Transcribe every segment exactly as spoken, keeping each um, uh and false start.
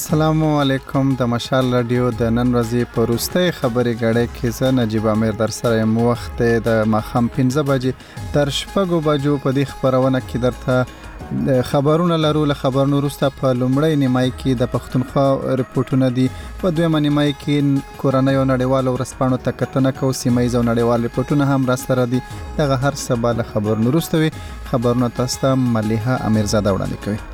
السلام علیکم. د مشال رادیو د نن ورځې په وروستۍ خبرې غړې کې زه نجیب امیر در سره یم. وخت د ماښام پنځه بجې تر شپږو بجو په دې خبرونه کې درته خبرونه لرو. له خبرونو وروسته په لومړۍ نیمایي کې د پښتونخوا رپورټونه دي، په دویمه نیمایي کې کورنۍ او نړیوالو ورځپاڼو ته کتنه کوو. سیمه ییز او نړیوال رپورټونه هم را سره دي. دغه هر څه به له خبرونو وروسته وي. خبرونه تاسو ته ملیحه امیرزاده وړاندې کوي.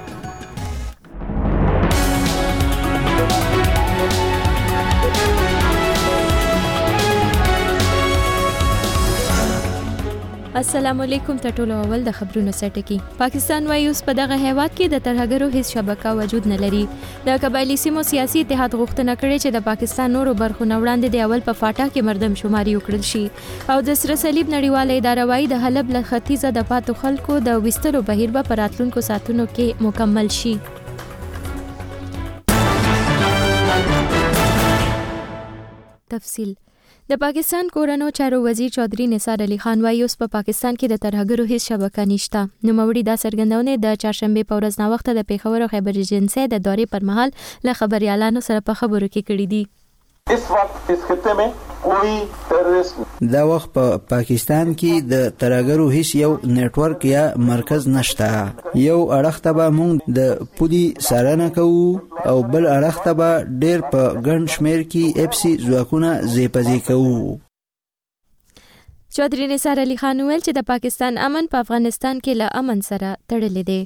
السلام علیکم. ټولو اول د خبرونو سرټکی. پاکستان وايي اوس په دغه هیواد کې د ترهګرو هیڅ شبکه وجود نه لري. د قبایلی سیمو سیاسي اتحاد غوښتنه کړې چې د پاکستان نورو برخو نه وړاندې د اول په فاټا کې مردم شماري وکړل شي او د سره صلیب نړیواله اداره وايي د حلب له ختیځه د پاتو خلکو د وستلو بهیر به په راتلونکو ساعتونو کې مکمل شي. تفصیل. د پاکستان کورونو چارو وزیر چودھری نثار علي خان وايي اوس په پا پاکستان کې د ترهګرو هیڅ شبکه نشته. نوموړي دا څرګندونه د چهارشنبه په ورځ نا وخت د پیښور او خیبر ایجنسی د دورې پر مهال له خبريالانو سره په خبرو کې کړې دي. اس وخت اس خطے میں کوئی ٹیررسٹ دا وخت په پا پاکستان کې د ترهګرو هیڅ یو نیټورک یا مرکز نشته. یو اړخ ته به موږ د پولي سارنه کوو او بل اړخ ته به ډېر په ګڼ شمېر کې اپسي ځواکونه زیپزې کوو. چودھری نثار علي خان ویل چې د پاکستان امن په افغانستان کې له امن سره تړلی دی.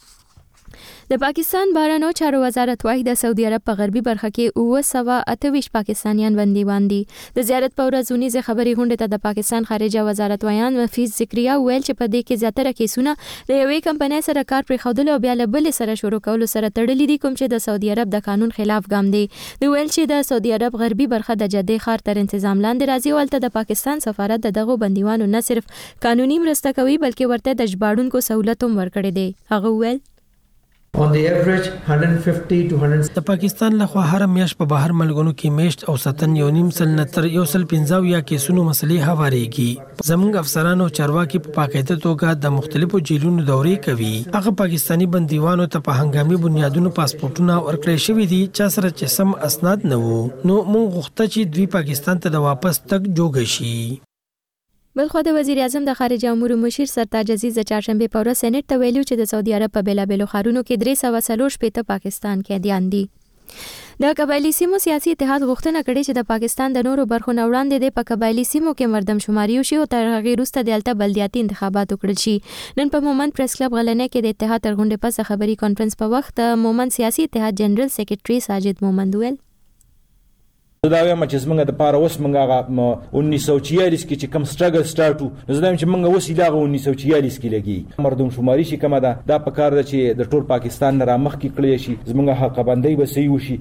د پاکستان بهرنیو چارو وزارت وايي د سعودي عرب په غربي برخه کې اوه سوه اته ویشت پاکستانیان بندیوان دي. د زیارت په ورځ ونیزه خبري غونډه ته د پاکستان خارجه وزارت ویان مفیز ذکریا ویل چې په دې کې زیاتره کیسونه د یوې کمپنۍ سره کار پرې خودل او بیا له بل سره شروع کولو سره تړلي دي، کوم چې د سعودي عرب د قانون خلاف ګام دی. د ویل چې د سعودي عرب غربي برخه د جدې ښار تر تنظیم لاندې راځي او البته د پاکستان سفارت د دغه بندیوانو نه صرف قانوني مرسته کوي بلکې ورته د ژباړونکو سہولت هم ورکړي دي. هغه ویل On the average one hundred fifty to one hundred د پاکستان لخوا هر میاشت په بهر ملګرو کې میشت او ستن یو نیم سل نتر یو سل پنځاو یا کیسونو مسلې هواريږي. زموږ افسرانو چارواکي په پاکیزه توګه د مختلفو جیلونو دورې کوي. هغه پاکستانی بندیوانو ته په هنګامي بنیادونو پاسپورتونه ورکړل شوي دي چې سره چې سم اسناد نه وو. نو موږ غوښته چې دوی پاکستان ته د واپس تک جوګ شي. بلخو د وزیر اعظم د خارجه امور مشیر سرتاج عزیز د چهارشنبه په ورځ سېنات ته ویلو چې د سعودي عرب په بیلابېلو ښارونو کې درې سوه څلور شپېته پاکستان قیدیان دي. د قبایلی سیمو سیاسي اتحاد غوښتنه کړې چې د پاکستان د نورو برخو نه وړاندې د په قبایلی سیمو کې مردم شماري وشي او تر هغې وروسته د الته بلدیاتي انتخابات وکړل شي. نن په مومند پریس کلب غلنۍ کې د اتحاد تر غونډې پس خبري کانفرنس په وخت د مومند سیاسي اتحاد جنرال سیکریټري ساجد مومند ویل دا وایم چې زمونږ د پاره اوس مونږ هغه انیس سو چیالیس کې چې کم سټرګل سٹارټ وو، زه وایم چې مونږ اوس دغه انیس سو چیالیس کې لګي مردم شماري شي کومه ده دا په کار ده چې د ټول پاکستان نه را مخ کې کړی شي، زمونږ حق بندي به صحیح وشي.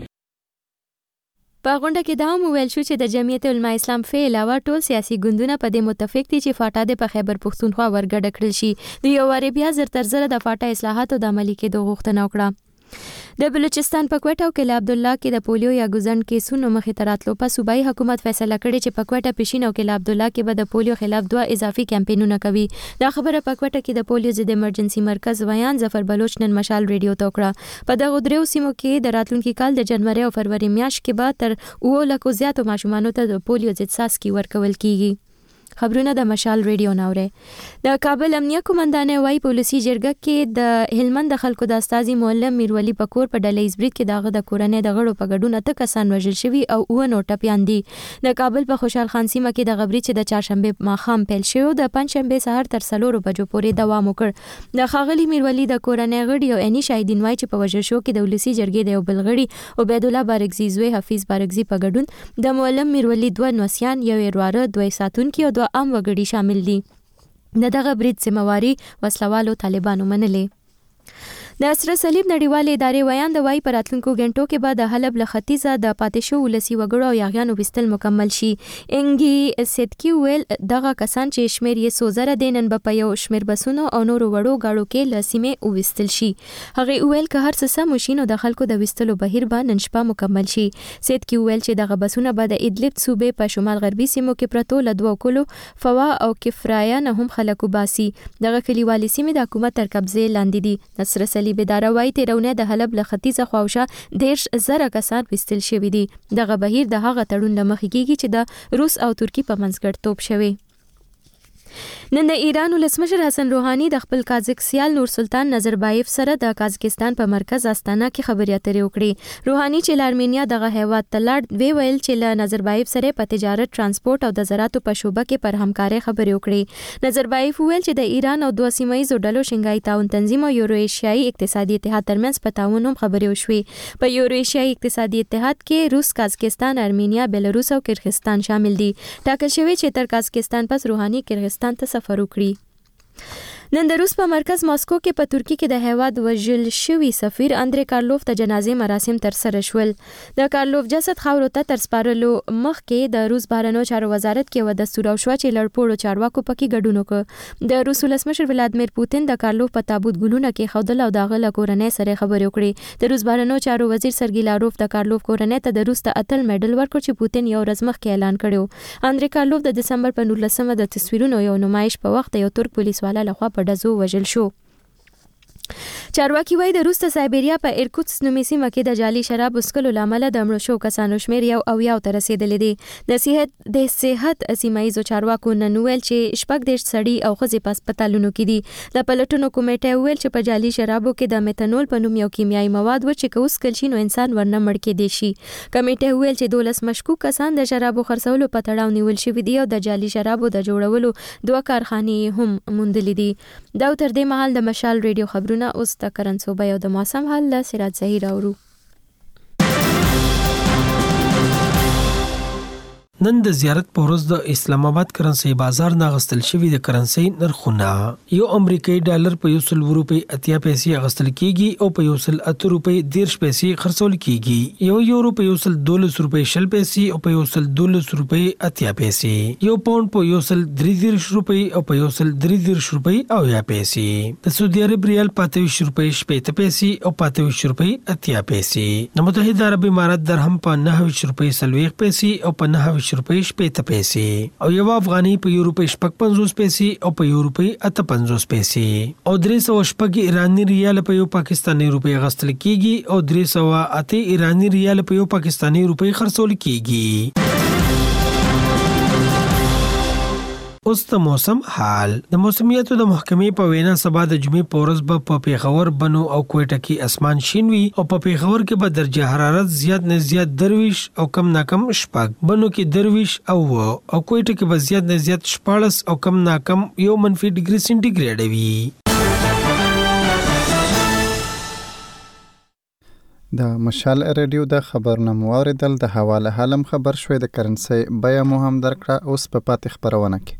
په غونډه کې دا هم ویل شو چې د جمعیت علما اسلام فی علاوه ټول سیاسي ګوندونه په دې متفق دي چې فاټا د په خیبر پښتونخوا ورګډ کړل شي. د یو واری بیا زر تر زر د فاټا اصلاحاتو د عملي کېدو غوښتنه وکړه. د بلوچستان په کوټه او کله عبد الله کې د پولیو یا ګوزن کیسونو مخې ته راتلو په صوبایي حکومت فیصله کړې چې په کوټه پښین او کله عبد الله کې به د پولیو خلاف دوه اضافي کمپاینونه کوي. دا خبره په کوټه کې د پولیو ضد ایمرجنسي مرکز ویان ظفر بلوچ نن مشال ریډیو ته وکړه. په دغه دریو سیمو کې د راتلونکي کال د جنوري او فروری میاشت کې به تر اوه لکو زیاتو ماشومانو ته د پولیو ضد څاڅکي ورکول کیږي. خبرونه د مشال ریډیو ناوره. د کابل امنیه قومندانه وايي پولیسي جرګه کې د هلمند د خلکو د استاذي معلم میرولی پکور په ډلې ایزبریټ کې دغه د کورنۍ د غړو په ګډون اته کسان وژل شوي او اوه نور ټپیان دي. د کابل په خوشحال خان سیمه کې د غبري چې د چهارشنبه ماښام پیل شو د پنځشنبه سهار تر څلورو بجو پورې دوام وکړ. د ښاغلي میرولی د کورنۍ غړي او اني شاهدین وايي چې په وژل شو کې د ولسی جرګې د یو بل غړي عبید الله بارګزي زوی حفیظ بارګزي په ګډون د معلم میرولی دوه نوسیان یو ورواره دوه ساتونکي او دوه عام وګړي شامل دي. د دغه برید ذمہواری وسلوالو طالبانو منلې. د سره صلیب نړیواله ادارې ویان د وای پر راتلونکو غنټو کې به د حلب له ختیځه د پاتې شو ولسی وګړو او یاغیانو وستل مکمل شي. انګي سیدکی ویل دغه کسان چې شمیر یې سوزره دینن به په یو شمیر بسونو او نورو وړو غاړو کې لسیمه وستل شي. هغه ویل که هر څه سم شینو د خلکو د وستلو بهیر به نن شپه مکمل شي. سیدکی ویل چې دغه بسونه به د ادلب صوبې په شمال غربي سیمو کې پرتو لدو کولو فوا او کفرایا نه هم خلکو باسي. دغه کلیوالي سیمې د حکومت تر قبضه لاندې دي. نصر صلیب اداره وايي تیرونه د حلب له ختیځه خواوشا دیرش زره کسان وستل شوي دي. دغه بهیر د هغه تړون له مخې کېږي چې د روس او ترکی په منځ ګډتوب شوی. نن د ایران ولسمشر حسن روحاني د خپل کازاک سیال نور سلطان نظربایف سره د قازقستان په مرکز استانا کې خبرې اترې وکړې. روحاني چې له ارمینیا دغه هیواد ته لاړ وی ویل چې له نظربایف سره په تجارت، ترانسپورت او د زراعتو په شوبه کې پر همکارۍ خبرې وکړې. نظربایف ویل چې د ایران او دوه سیمه ییزو ډلو شنګای تعاون تنظیم او یورو ایشیایي اقتصادي اتحاد ترمنځ په تعاون هم خبرې وشوې. په یورو ایشیایي اقتصادي اتحاد کې روس، قازقستان، ارمینیا، بیلاروس او کرغستان شامل دي. ټاکل شوی چې تر قازقستان پس روحاني کرغستان ته سفر وکړي. نن د روس په مرکز ماسکو کې په ترکی کې د هیواد وژل شوی سفیر اندری کارلوف د جنازې مراسم تر سره شول. د کارلوف جسد خاورو ته تر سپارلو مخکې د روس بهرنیو چارو وزارت کې و دستور او شو چې لړپوړو چارواکو پکې ګډون وکړ. د روس ولسمشر ولادیمیر پوتین د کارلوف په تابوت ګلونه کې خودل او دغه له کورنۍ سره خبرې وکړې. د روس بهرنیو چارو وزیر سرګی لاروف د کارلوف کورنۍ ته د روس ته اتل میډل ورکړ چې پوتین یو ورځ مخکې اعلان کړو. اندری کارلوف د دسمبر په نولسمه د تصویرونو یو نمایش په وخت یو ترک پولیس والا لخوا په ډزو وژل شو. چارواکي وایي د روس ته سایبریا په ایرکوتس نومي سیمه کې د جعلي شراب وڅښلو له امله د مړو شو کسانو شمېر یو اویاو ته رسېدلی دی. د صحت د صحت سیمه ییزو چارواکو نن ویل چې شپږ دېرش سړي او ښځې په هسپتالونو کې دي. د پلټنو کمیټې ویل چې په جعلي شرابو کې د میتانول په نوم یو کیمیاوي مواد و چې که وڅښل شي نو انسان ورنه مړ کېدی شي. کمیټې ویل چې دولس مشکوک کسان د شرابو خرڅولو په تړاو نیول شوي دي او د جعلي شرابو د جوړولو دوه کارخانې هم موندلې دي. دا تر دې مهال د مشال ریډیو خبرونه اوس د کرنسوبه او د موسم حال له سراج زهیر اورو. نن د زیارت په ورځ د اسلام آباد کرنسي بازار نه غستل شوی د کرنسي نرخونه یو امریکایي ډالر په یو سل روپۍ اتیا پیسې غستل کیږي او په یو سل اته روپۍ دیرش پیسې خرڅول کیږي. یو یورو په یو سل دولس روپۍ شل پیسې او په یو سل دولس روپۍ اتیا پیسې. یو پاوند په یو سل درې دیرش روپۍ او په یو سل درې دیرش روپۍ او یا پیسې. د سعودي عرب ریال پاتویش روپۍ شپېته پیسې او پاتویش روپۍ اتیا پیسې. د متحده عرب امارات درهم په نهه روپۍ سلويخ پیسې او په نهه روپۍ شپېته پیسې او یو افغاني په یو روپۍ شپږ پنځوس پیسې او په یو روپۍ اته پنځوس پیسې او درې سوه شپږ ایرانی ریال په یو پاکستاني روپۍ غستل کیږي او درې سوه اته ایرانی ریال په یو پاکستاني روپۍ خرڅول کیږي. اوس د موسم حال. د موسمیاتو د محکمې په وینا سبا د جمعې په ورځ به په پیښور، بنو او کوټه کې اسمان شین وي او په پیښور کې به درجه حرارت زیات نه زیات درویش او کم نه کم شپږ، بنو کې درویش او او کوټه کې به زیات نه زیات شپاړس او کم نه کم یو منفي ډیګري سنټیګریډ وي. د مشال ریډیو د خبرنامو اوریدل د حواله حالم خبر شوې د کرنسي بیا مو هم درکړه. اوس په پاتې خبرونه کې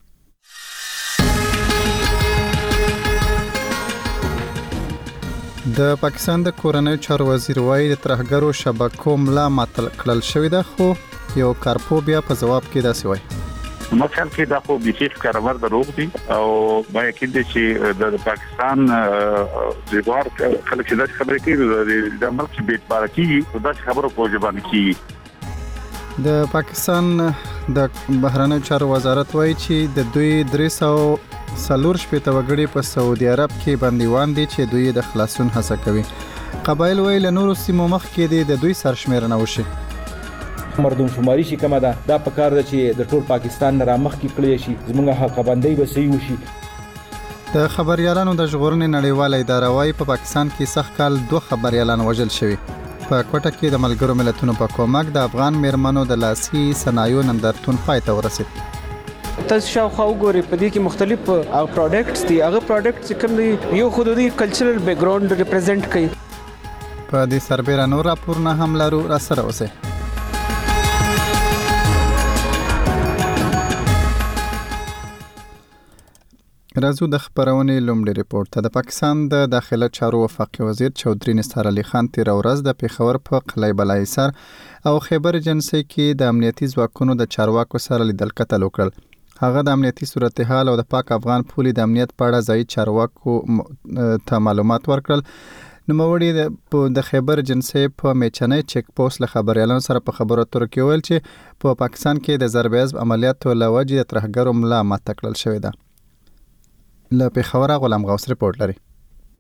د پاکستان د کورنیو چارو وزیر وایي د ترهګرو شبکو ملا ماتل کړل شوې ده، خو یو کارپو بیا په جواب کې داسې وایي مثلا کې دا خو بيخي کارور دروغ دي او ما یقین دي چې د پاکستان د وار خلک چې دا خبرې کوي د ملک بیت بارکی دا خبرو په ځبان کې. د پاکستان د بهرنیو چارو وزارت وایي چې د دوی درې سوه سلور شپېته وګړي په سعودي عرب کې بندیوان دي چې دوی د خلاصون هڅه کوي. قبایل وایي له نورو سیمو مخکې دي د دوی سرشمېرنه وشي. مردم شماري شي کومه ده دا په کار ده چې د ټول پاکستان نه را مخکې کړی شي، زموږ حق بندي به صحیح وشي. د خبريالانو د ژغورنې نړیواله اداره وايي په پاکستان کې سخت کال دوه خبريالان وژل شوي. په کوټه کې د ملګرو ملتونو په کومک د افغان میرمنو د لاسي صنایعو نندارتون پای ته ورسید. تاسو شاوخوا وګورئ په دې کې مختلف پروډکټس دي. هغه پروډکټس کوم دي یو خودي کلچرل بیک ګراوند ریپرزینټ کوي. په دې سربېره نور راپورونه هم لرو، را سره اوسئ. راځو د خبرونې لومړی ریپورت ته. د پاکستان د داخله چارو وفاقي وزیر چودري نثار علي خان تیر ورځ د پیښور په قلعه بلاحصار او خیبر ایجنسۍ کې د امنیتي ځواکونو د چارواکو سره لیدل کتل وکړل. هغه د امنیتي صورتحال او د پاک افغان پولي د امنیت په اړه ځایي چارواکو ته معلومات ورکړل. نوموړي د خیبر ایجنسۍ په میچنۍ چیک پوسټ له خبريالانو سره په خبرو اترو کې ویل چې په پاکستان کې د ضرب عضب عملیاتو له وجې د ترهګرو ملا ماته کړل شوې ده. له پیښور غلام غوث ریپورت لري.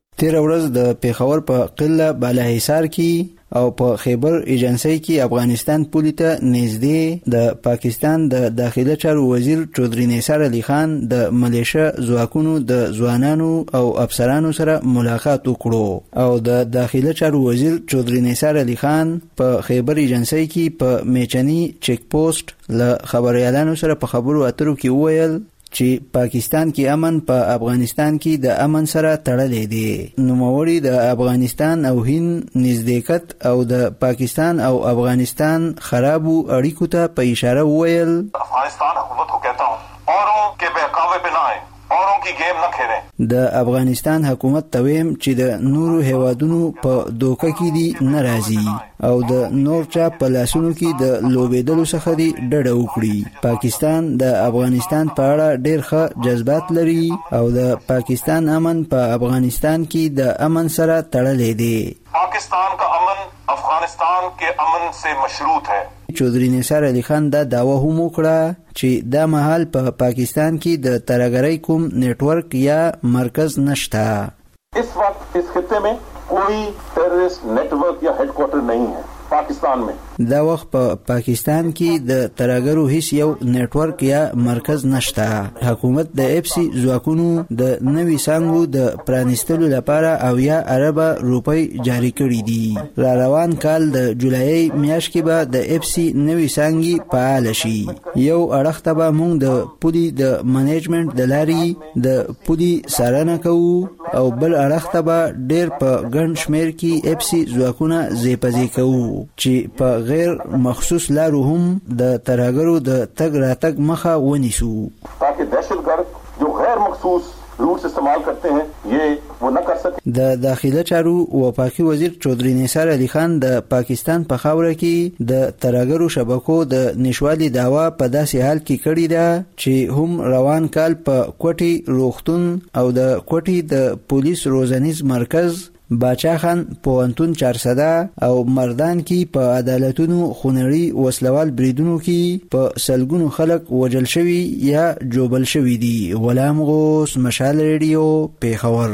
تیر ورځ د پیښور په قله بالاحصار کې او په خیبر ایجنسی کې افغانستان پولې ته نږدې د پاکستان د داخله چارو وزیر چودري نثار علي خان د ملیشه ځواکونو د ځوانانو او افسرانو سره ملاقات وکړو او د داخله چارو وزیر چودري نثار علي خان په خیبر ایجنسی کې په میچنی چیک پوسټ له خبريالانو سره په خبرو اترو کې وویل چې پاکستان کې امن په افغانستان کې د امن سره تړلې دي. نوموړي د افغانستان او هند نزدېکت او د پاکستان او افغانستان خرابو اړیکو ته په اشاره وویل افغانستان حکومت کو کہتا ہوں اوروں کے بہکاوے پہ نہ آئیں، اوروں کی گیم نہ کھیلیں. د افغانستان حکومت تویم چې د نورو هیوادونو په دوکه کې دي ناراضي او د نور چا په لاسونو کې د لوبېدلو څخه دي ډډه وکړي. پاکستان د افغانستان په اړه ډېر ښه جذبات لري او د پاکستان امن په افغانستان کې د امن سره تړلې دی. پاکستان کا امن افغانستان کے امن سے مشروط ہے. چودري نثار علي خان دا دعوه هم وکړه چې دا مهال په پاکستان کې د ترهګرۍ کوم نیټورک یا مرکز نشته. اس وقت اس خطے میں کوئی ٹیررسٹ نیٹ ورک یا ہیڈ کوارٹر نہیں ہے پاکستان میں. دا وخت په پاکستان کې د ترهګرو هیڅ یو نیټورک یا مرکز نشته. حکومت د اف سي ځواکونو د نوي سانګو د پرانستلو لپاره او یا اربه روپۍ جاری کړي دي. را روان کال د جولای میاشت کې به د اف سي نوي سانګي فعال شي. یو اړخ ته به موږ د پولي د منیجمنت د لارې د پولي څارنه کوو او بل اړخ ته به ډېر په ګڼ شمېر کې اف سي ځواکونه ځای کوو چې په غیر مخصوص لارو هم د ترهګرو د تګ راتګ مخه ونیسو تاکہ دہشت گرد جو غیر مخصوص روٹ استعمال کرتے ہیں یہ وہ نہ کر سکے. د داخله چارو وفاقي وزیر چودري نثار علي خان د پاکستان په خاوره کې د ترهګرو شبکو د نشوالي دعوا په داسې حال کې کړې ده چې هم روان کال په کوټي روغتون او د کوټي د پولیس روزنیز مرکز باچا خان پوهنتون چارسده او مردان کې په عدالتونو خونړي وسلوال بریدونو کې په سلګونو خلک وجل شوي یا جوبل شوي دي. غلام غوث، مشال ریډیو، پیښور.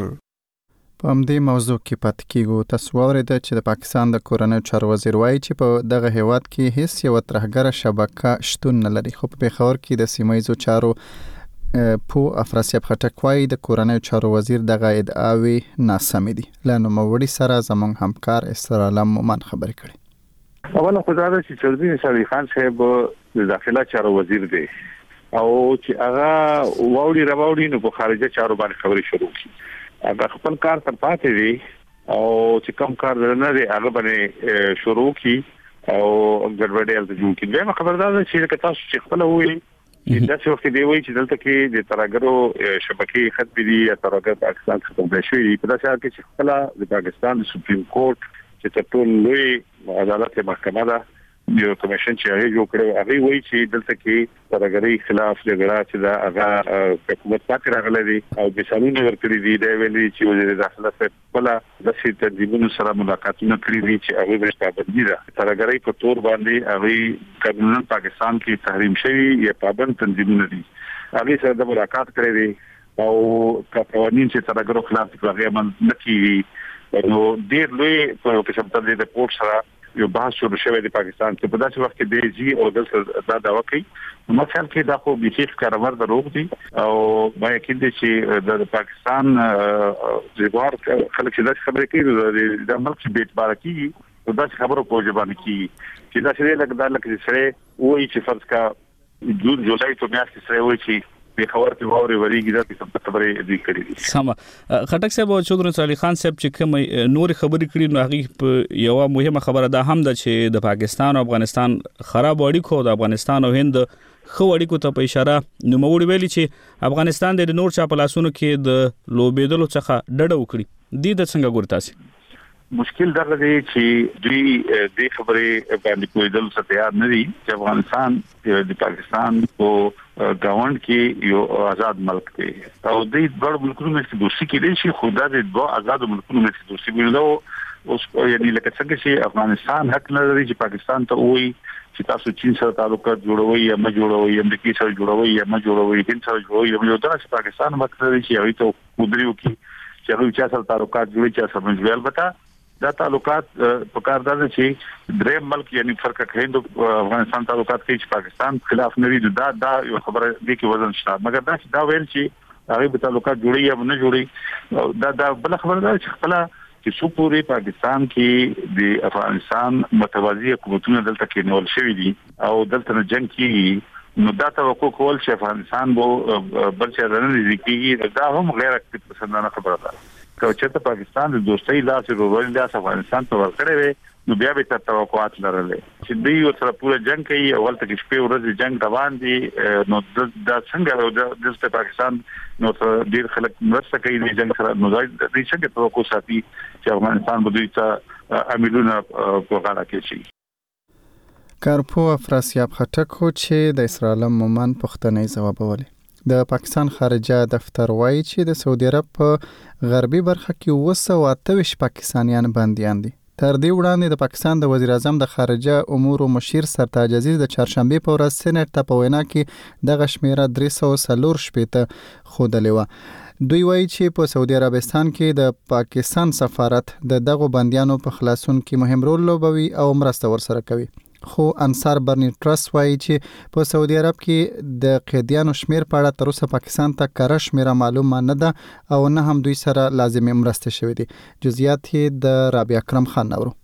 په همدې موضوع کې پاتې کېږو. تاسو واورېده چې د پاکستان د کورنیو چارو وزیر وایي چې په دغه هیواد کې هیڅ یوه ترهګره شبکه شتون نه لري، خو په پیښور کې د سیمه ییزو چارو پو افراسیاب خټک وایي د کورنیو چارو وزیر دغه ادعاوې ناسمې دي. له نوموړي سره زموږ همکار اسرالم مومن خبرې کړې. اوله خو دا ده چې چودري نثار علي خان صاحب د داخله چارو وزیر دی او چې هغه واوړي راوړي نو په خارجه چارو باندې خبرې شروع کړي. هغه خپل کار تر پاتې دی او چې کوم کار نه دی هغه باندې شروع کړي او ګډوډي الته جوړ کړي. نو خبردار ده چې تاسو چې خپل وایي چې دا څه وخت دی وایي چې دلته کې د ترهګرو شبکې ختم دي یا ترهګر پاکستان ختم دي شوی په داسې حال کې چې خپل د پاکستان سپریم کورټ چې تر ټولو لوی عدالت محکمه ده یو کمیشن چې هغه جوړ کړو هغه وایي چې دلته کې ترهګرۍ خلاف جګړه چې دا هغه حکومت پاتې راغلي دي او د قانون ورکړي دي دا ویلي چې وزیر داخله په خپل د سي تنظیمونو سره ملاقاتونه کړې دي چې هغه د پابندۍ ده ترهګرۍ په تور باندې هغه قانون پاکستان کې تحریم شوی یا پابند تنظیمونه دي هغه سره د ملاقات کړې دي او قوانين چې ترهګرو خلاف هغه عمل نه کوي نو ډېر لوی په قسم ته د رپورټ سره یو بحث شروع شوی دی پاکستان کې په داسې وخت کې دی جی او د دا دعوا کوي نو مثلا کې دا خو بیخي کارور دروغ دي او ما یقین دي چې د پاکستان ځوار خلک چې دا خبرې کوي د ملک بیت بارکی دا خبرو په ځبان کې چې دا شری لکه دا لکه سره وایي چې فرض کا جون جولای ته میاشت سره وایي چې په خبر کې ووري وریږي دا څه خبرې دي کړې دي. سم خټک صاحب او چودري نثار علي خان صاحب چې کوم نور خبرې کړې نو هغه په یو مهمه خبره ده هم ده چې د پاکستان او افغانستان خراب اړیکو د افغانستان او هند خو اړیکو ته په اشاره نو موږ ویلي چې افغانستان د نور چا په لاسونو کې د لوبېدلو څخه ډډه وکړي دي د څنګه ګورتاسي مشکل دا دی چې دوی د خبرې باندې کویدل څه تیار نه دي چې افغانستان د پاکستان کو گاوند کې یو آزاد ملک دی او د ډېر ملکونو کې دوستي کې دي خو د دوه آزاد ملکونو کې دوستي ویني اوس یعنی لکه څنګه چې افغانستان حق لري چې پاکستان ته وایي چې تاسو چین سره تعلقات جوړوي یا ما جوړوي امریکای سره جوړوي یا ما جوړوي هند سره جوړوي یو دا چې پاکستان وخت لري چې هغه ته مدریو کې چې هغه چا سره تعلقات جوړي چې سره جوړ البته دا تعلقات په کار دا چې درې ملک یعنی فرق هند افغانستان تعلقات کې چې پاکستان خلاف نوي دا دا یو خبره دي کې وزن شته مګر دا دا ویل چې هغه په تعلقات جوړي یا نه جوړي دا دا بل خبره ده چې خپل چې څو پورې پاکستان کې د افغانستان متوازی حکومتونه دلته کې نول شوې دي او دلته نه جنگ کیږي نو دا توقع کول چې افغانستان وو بل څه نه دي کیږي دا هم غیر اکتب پسندانه خبره ده که چې پاکستان د دوستۍ لاس ورول لاس افغانستان ته ورکړي وي نو بیا به تر توقعات لرلې چې دوی ورسره پوره جنگ کوي او ولته کې شپې ورځې جنگ روان دي نو دا څنګه د پاکستان نو ډیر خلک مرسته کوي د جنگ سره نو دا د څنګه توقع ساتي چې افغانستان به دوی ته عملونه په غاړه کې شي کارپو افراسیاب خټک چې د اسرائیل مومن پښتنې ځواب ولې د پاکستان خارجه دفتر وایي چې د سعودي عرب په غربي برخه کې اوه سوه اته ویشت پاکستانیان بنديان دي. تر دې وړاندې د پاکستان د وزیر اعظم د خارجه امور مشیر سرتاج عزیز د چهارشنبه په ورځ سېنات ته په وینا کې دغه شمیره درې سوه څلور شپېته ښودلې وه. دوی وایي چې په سعودي عربستان کې د پاکستان سفارت د دغو بنديانو په خلاصون کې مهم رول لوبوي او مرسته ورسره کوي. خو انصار برنی ټرست وایي چې په سعودي عرب کې د قیدیانو شمیر په اړه تر اوسه پاکستان ته کره شمیره معلومه نه ده او نه هم دوی سره لازمي مرسته شوې دي. جزئیات یې د رابعه اکرم خان نورو.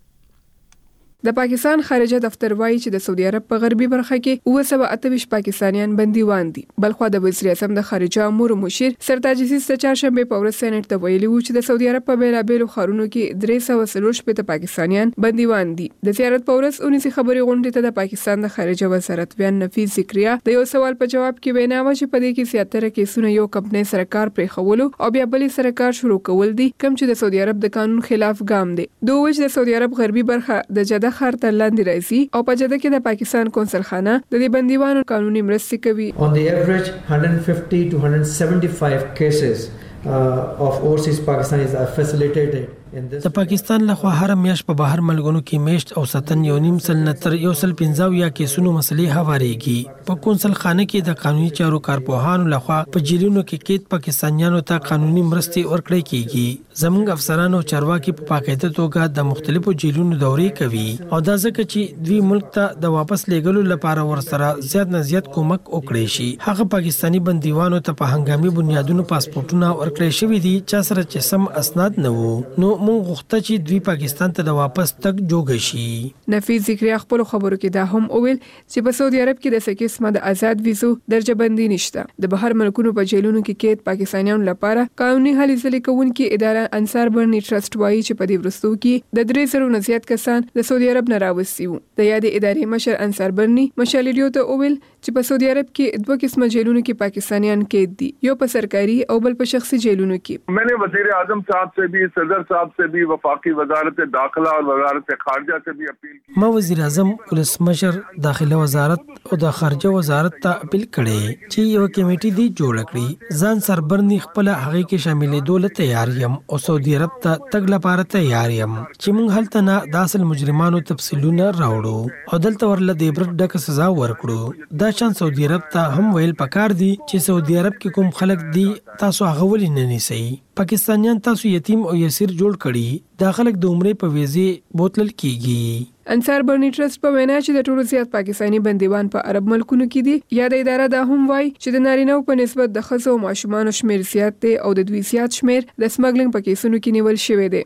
د پاکستان خارجه دفتر وایي چې د سعودي عرب په غربي برخه کې اوه سوه اته ویشت پاکستانیان بندیوان دي. بلخو د وزیر اعظم د خارجه امور مشیر سرتاج عزیز د چهارشنبه په ورځ سېنات ته ویلي و چې د سعودي عرب په بیلابېلو ښارونو کې درې سوه څلور شپېته پاکستانیان بندیوان دي. د زیارت په ورځ اونیسي خبري غونډې ته د پاکستان د خارجه وزارت بیان نفیس ذکریا د یو سوال په جواب کې وینا وکړه چې په دې کې زیاتره کیسونه یو کمپنۍ سرکار پرې خولو او بیا بلې سرکار شروع کول دي کوم چې د سعودي عرب د قانون خلاف ګام دي. دوی وایي چې د سعودي عرب غربي برخه د جده ښار تر لاندې او په جده کې د پاکستان کونسل خانه د دې بندیوانو قانوني مرستې کوي. On the average one hundred fifty to one hundred seventy-five cases uh, of overseas Pakistanis are facilitated. د پاکستان لخوا هر میاشت په بهر ملګرو کې میشت او ستن یو نیم سل نتر یو سل پنځاو یا کیسونو مسلې هوارېږي. په کونسل خانه کې د قانوني چارو کارپوهانو لخوا په جیلونو کې قید پاکستانیانو ته قانوني مرستې ورکړې کیږي. زموږ افسرانو چارواکي په باقاعده توګه د مختلفو جیلونو دورې کوي او دا ځکه چې دوی ملک ته د واپس لیږلو لپاره ورسره زیات نه زیات کومک وکړي شي. هغه پاکستانی بندیوانو ته په هنګامي بنیادونو پاسپورتونه ورکړې شوي دي چې سره چې سم اسناد نه وو. نو مونږ غوښته چې دوی پاکستان ته د واپس تک جوګ شي. نفیس ذکریا خپل خبرو کې دا هم وویل چې په سعودي عرب کې د څه قسمه د آزاد ویزو درجه بندي نشته. د بهر ملکونو په جیلونو کې قید پاکستانیانو لپاره قانوني هلې ځلې کوونکي اداره انصار برنی ټرست وایي چې په دې وروستو کې د درې سلو نه زیات کسان د سعودي عرب نه راوستي وو. د یادې ادارې مشر انصار برنی مشالریو ته وویل چې په سعودي عرب کې دوه قسمه جیلونو کې پاکستانیان قید دي، یو په سرکاري او بل په شخصي جیلونو کې. میں نے وزیر اعظم صاحب سے بھی صدر صاحب سے بھی وفاقی وزارت داخلہ اور وزارت خارجہ سے بھی اپیل کی. ما وزیر اعظم ولسمشر داخله وزارت او د خارجه وزارت ته اپیل کړي چې یو کمیټه دی جوړ کړي. ځان سربرنی خپل هغه کې شاملې دولت تیار یم او سعودي عرب ته تګ لپاره تیار یم چې موږ هلته نه داسل مجرمانو تفصیلونه راوړو او دلته ورله د عبرت ډکه سزا ورکړو. دا شان سعودي عرب ته هم ویل پکار دي چې سعودي عرب کې کوم خلک دي تاسو هغه ولې نه نیسئ. پاکستانیان تاسو یتیم او یسیر جوړ کړي. دا خلک د عمرې په ویزې بوتلل کیږي. انصار برنی ټرست په وینا چې د ټولو زیات پاکستانی بندیوان په عرب ملکونو کې دي. یا د اداره دا هم وایي چې د نارینه‌و په نسبت د ښځو او ماشومانو شمیر زیات دی او د دوی زیات شمیر د سمګلینګ په کیسونو کې نیول شوی دی.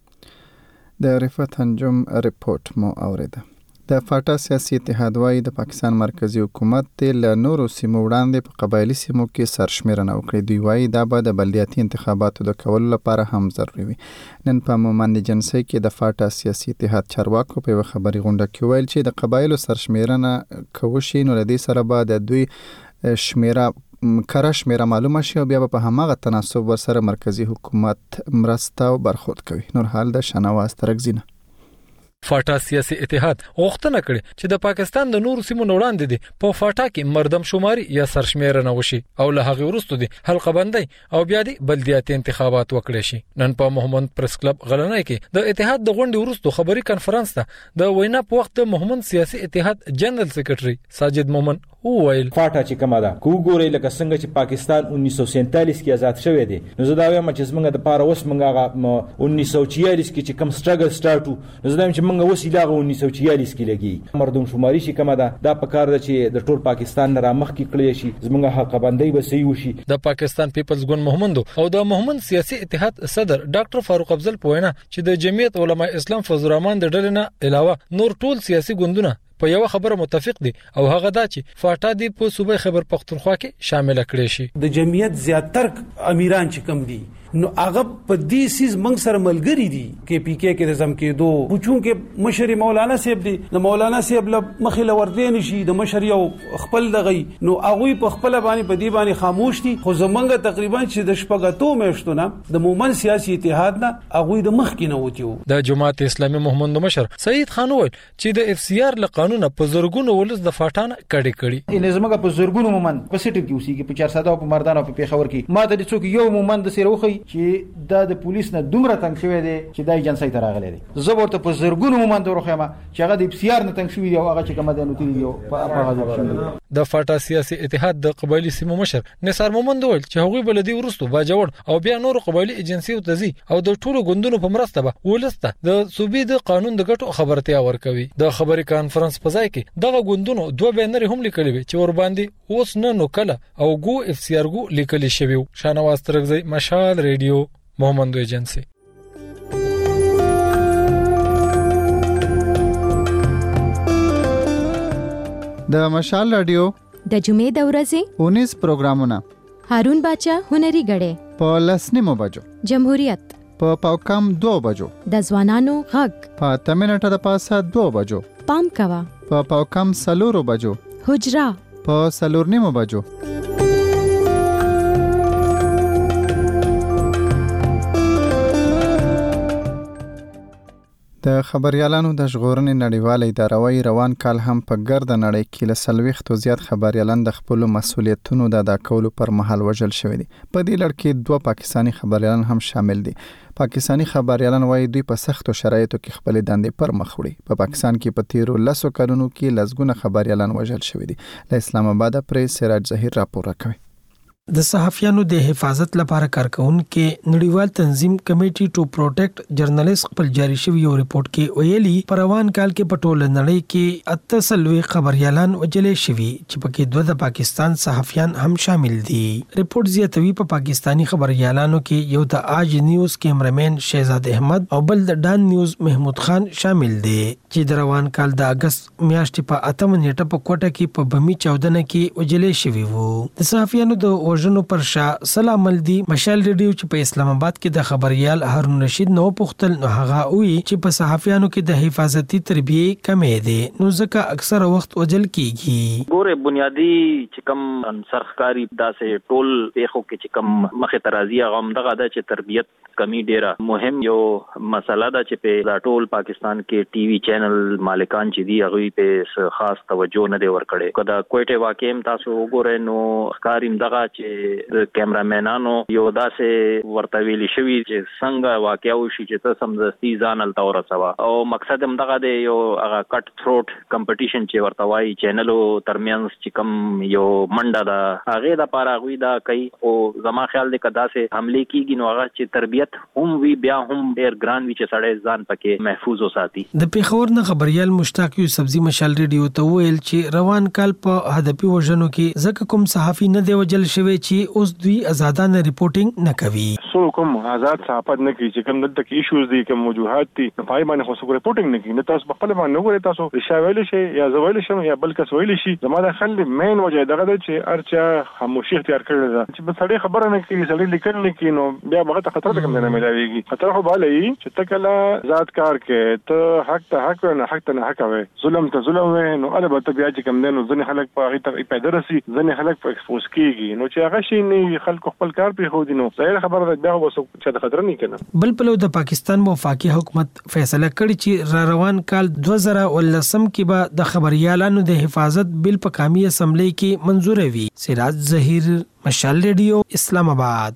د رفعت انجم ریپورت مو اوریده. د فاټا سیاسي اتحاد وايي د پاکستان مرکزی حکومت له نورو سیمو وړاندې په قبایلی سیمو کې سرشمیرنه وکړي. دوی وايي دا به د بلدیاتي انتخاباتو د کولو لپاره هم ضروري وي. نن په مومند جنسي کې د فاټا سیاسي اتحاد چارواکو په خبري غونډه کې ویل چې د قبایلو سرشمیرنه کوشي نو لدی سره به د دوی شمیره کره شمیره معلومه شي او بیا په هماغه تناسب ورسره مرکزی حکومت مرسته او برخورد کوي. نور حال د شنواز ترکزینه فاټا سیاسي اتحاد غوښتنه کړې چې د پاکستان د نورو سیمو وړاندې دي په فاټا کې مردم شماري یا سرشمیرنه وشي او له هغه وروسته دي حلقه بندي او بیا دي بلدیاتي انتخابات وکړي شي. نن په محمد پریس کلب غلنۍ کې د اتحاد د غونډې وروسته خبري کانفرنس ته د وینا په وخت محمد سیاسي اتحاد جنرال سیکریټري ساجد مومن وویل فاټا چې کومه ده کو ګوري لکه څنګه چې پاکستان उन्नीस सौ सैंतालीस کې آزاد شوی دی نو زه دا وایم چې زمونږ د پاره اوس مونږ هغه उन्नीस सौ छियालीस کې چې کوم سټرګل سٹارټو نو زه دا وایم چې مونږ اوس دا उन्नीस सौ छियालीस کې لګي مردم شماري شي کومه ده دا په کار ده چې د ټول پاکستان نه رامخ کې کړی شي زمونږ حق بندي به صحیح وشي. د پاکستان پیپلز ګوند محمد او د محمد سیاسي اتحاد صدر ډاکټر فاروق افضل پوینا چې د جمعیت علماء اسلام فضل الرحمن د ډلې نه علاوه نور ټول سیاسي ګوندونه په یو خبره متفق دي او هغه دا چې فاټا دی په صوبه خیبر پختونخوا کې شامل کړي شي. د جمعیت زیاتر امیران چې کم دي نو هغه په دې سیس منګ سره ملګری دي کې پی کې کې زم کې دو پوښون کې مشر مولانا صاحب دی د مولانا صاحب له مخې لورته نشي د مشر یو خپل دغی نو هغه په خپل باندې په دې باندې خاموش دي خو زمنګ تقریبا چې د شپږاتو میاشتونه د مومن سیاسي اتحاد نه هغه د مخ کې نه وتیو. د جماعت اسلامي محمد مشر سید خان وویل چې د اف سی آر له قانون په زورګونو ولس د فاټان کړي کړي ان زمګه په زورګونو مومن په سټ کې اوسېږي په چار ساده په مردان او په پیښور کې ما د څوک یو مومن د سیروخي چې د پولیس نه دومره تنګ شوی دی چې د ایجنسی ته راغلی دی زه ورته په زورګونو مومن دروخه ما چې هغه د اف سی آر نه تنګ شوی دی او هغه چې کومه د نوتلی دی په هغه د فاټا سیاسي اتحاد د قبایلی سیمو مشر نثار مومند وویل چې هغوی بلدي ورستو باجوړ او بیا نور قبایلی ایجنسی او تزي او د ټولو ګوندونو په مرسته به ولسته د صوبې د قانون د ګټو خبرتیا ورکوي. د خبري کانفرنس په ځای کې دغه ګوندونو دوه بینر هم لیکلي وي چې ور باندې اوس نه نو کله او ګو اف سی آر ګو لیکلي شوی. شانواز ترغزی مشال ریډیو محمد ایجنسی. د مشال رادیو د جمعې د ورځې انیس پروګرامونه هارون باچا هنري غړې په لسنیمو بجو جمهوریت په پاوکم دو بجو د ځوانانو غږ په تمنټه د پاسه دو بجو پام کوا په پاوکم سلورو بجو حجرا په سلورنیمو بجو د خبريالانو د ژغورنې نړیواله اداره وايي روان کال هم په ګرد نړۍ کې له سلويختو زیات خبريالان د خپل مسولیتونو د ادا کولو پر مهال وژل شوی دي. په دې لړ کې دوه پاکستانی خبريالان هم شامل دي. پاکستانی خبريالان وايي دوی په سختو شرایطو کې خپل دندې پر مخ وړي. په پاکستان کې په تیرو لسو کلونو کې لسګونه خبريالان وژل شوی دي. له اسلام آباد پرې سراج ظهیر راپور کوي. د صحافیانو د حفاظت لپاره کارکونکو نړیوال تنظیم کمیټي ټو پروټیکټ جرنالست خپل جاری شوی یو ریپورت کې ویلي په روان کال کې په ټوله نړۍ کې اتصلوي خبريالان وجلې شوي چې پکې دوه د پاکستان صحافیان هم شامل دي. ریپورت زیاتوي په پاکستانی خبريالانو کې یو د آج نیوز کیمرمین شهزاد احمد او بل د ډان نیوز محمود خان شامل دي چې د روان کال د اگست میاشتې په اتم نیټه په کوټه کې په بمی چودنه کې وجلې شوي وو. د صحافیانو د وژنو پر شا سلام الدی مشال ریډیو چې په اسلام آباد کې د خبريال هارون رشید نو پختل نو هغه وی چې په صحافیانو کې د حفاظتي تربیه کمې دي نو ځکه اکثر وخت وجل کیږي. ګوره بنیادی چې کم سرخکاری داسې ټول پیخو کې چې کم مخه ترازی غم دغه د چې تربیت کمی ډیره مهم یو مسله ده چې په ټول پاکستان کې ټي وي چینل مالکان چې دی هغه په خاص توجه نه دی ورکړي. کدا کوټه واقعم تاسو وګورئ نو ښکاریم دغه چې د کیمرامنانو یو داسې ورته ویلي شوی چې څنګه واقعیا وشي چې ته سمدستي ځان الته ورسوه او مقصد هم دغه دی یو هغه کټ تھروټ کمپټیشن چې ورته وایي چینلو ترمنځ چې کم یو منډه ده هغه د پاره غوي دا کوي او زما خیال دی کدا سه حمله کیږي نو هغه چې تربیت هم وی بیا هم ډیر ګران وی چې سړی ځان پکې محفوظ وساتي. د پیښور نه خبريال مشتاق یوسفزي مشال ریډیو ته ویل چې روان کال په هدفي وژنو کې ځکه کوم صحافي نه دی وجل شوی چې اوس دوی آزادانه ریپورټینګ نه کوي. سو کوم آزاد صحافت نه کوي چې کوم دلته کې ایشوز دي کوم وجوهات دي په پای باندې خو څوک ریپورټینګ نه کوي. نو تاسو په خپل باندې وګورئ تاسو رښتیا شي یا زویل شي یا بل کس ویل شي زما د خل مین وجه دغه ده چې ارچا خاموشي اختیار کړل ده چې په سړی خبره نه کوي سړی لیکل نه کوي نو بیا هغه ته خطر کوم نه ملاويږي. خطر خو بالای چې تکلا ذات کار کې ته حق ته حق نه حق ته نه حق وي ظلم ته ظلم وي نو البته بیا چې کوم نه ځنه خلک په هغه ته پیدا راسي ځنه خلک په ایکسپوز کیږي نو چې هغه شي نه خلکو خپل کار په خو دي نو ظاهر خبره ده بیا وسو چې د خطر نه کنه. بل په د پاکستان وفاقي حکومت فیصله کړې چې را روان کال دوه زره ولسم کې به د خبريالانو د حفاظت بل په قومي اسمبلی کې منزور وي. سراج ظهیر، مشال ریډیو، اسلام آباد.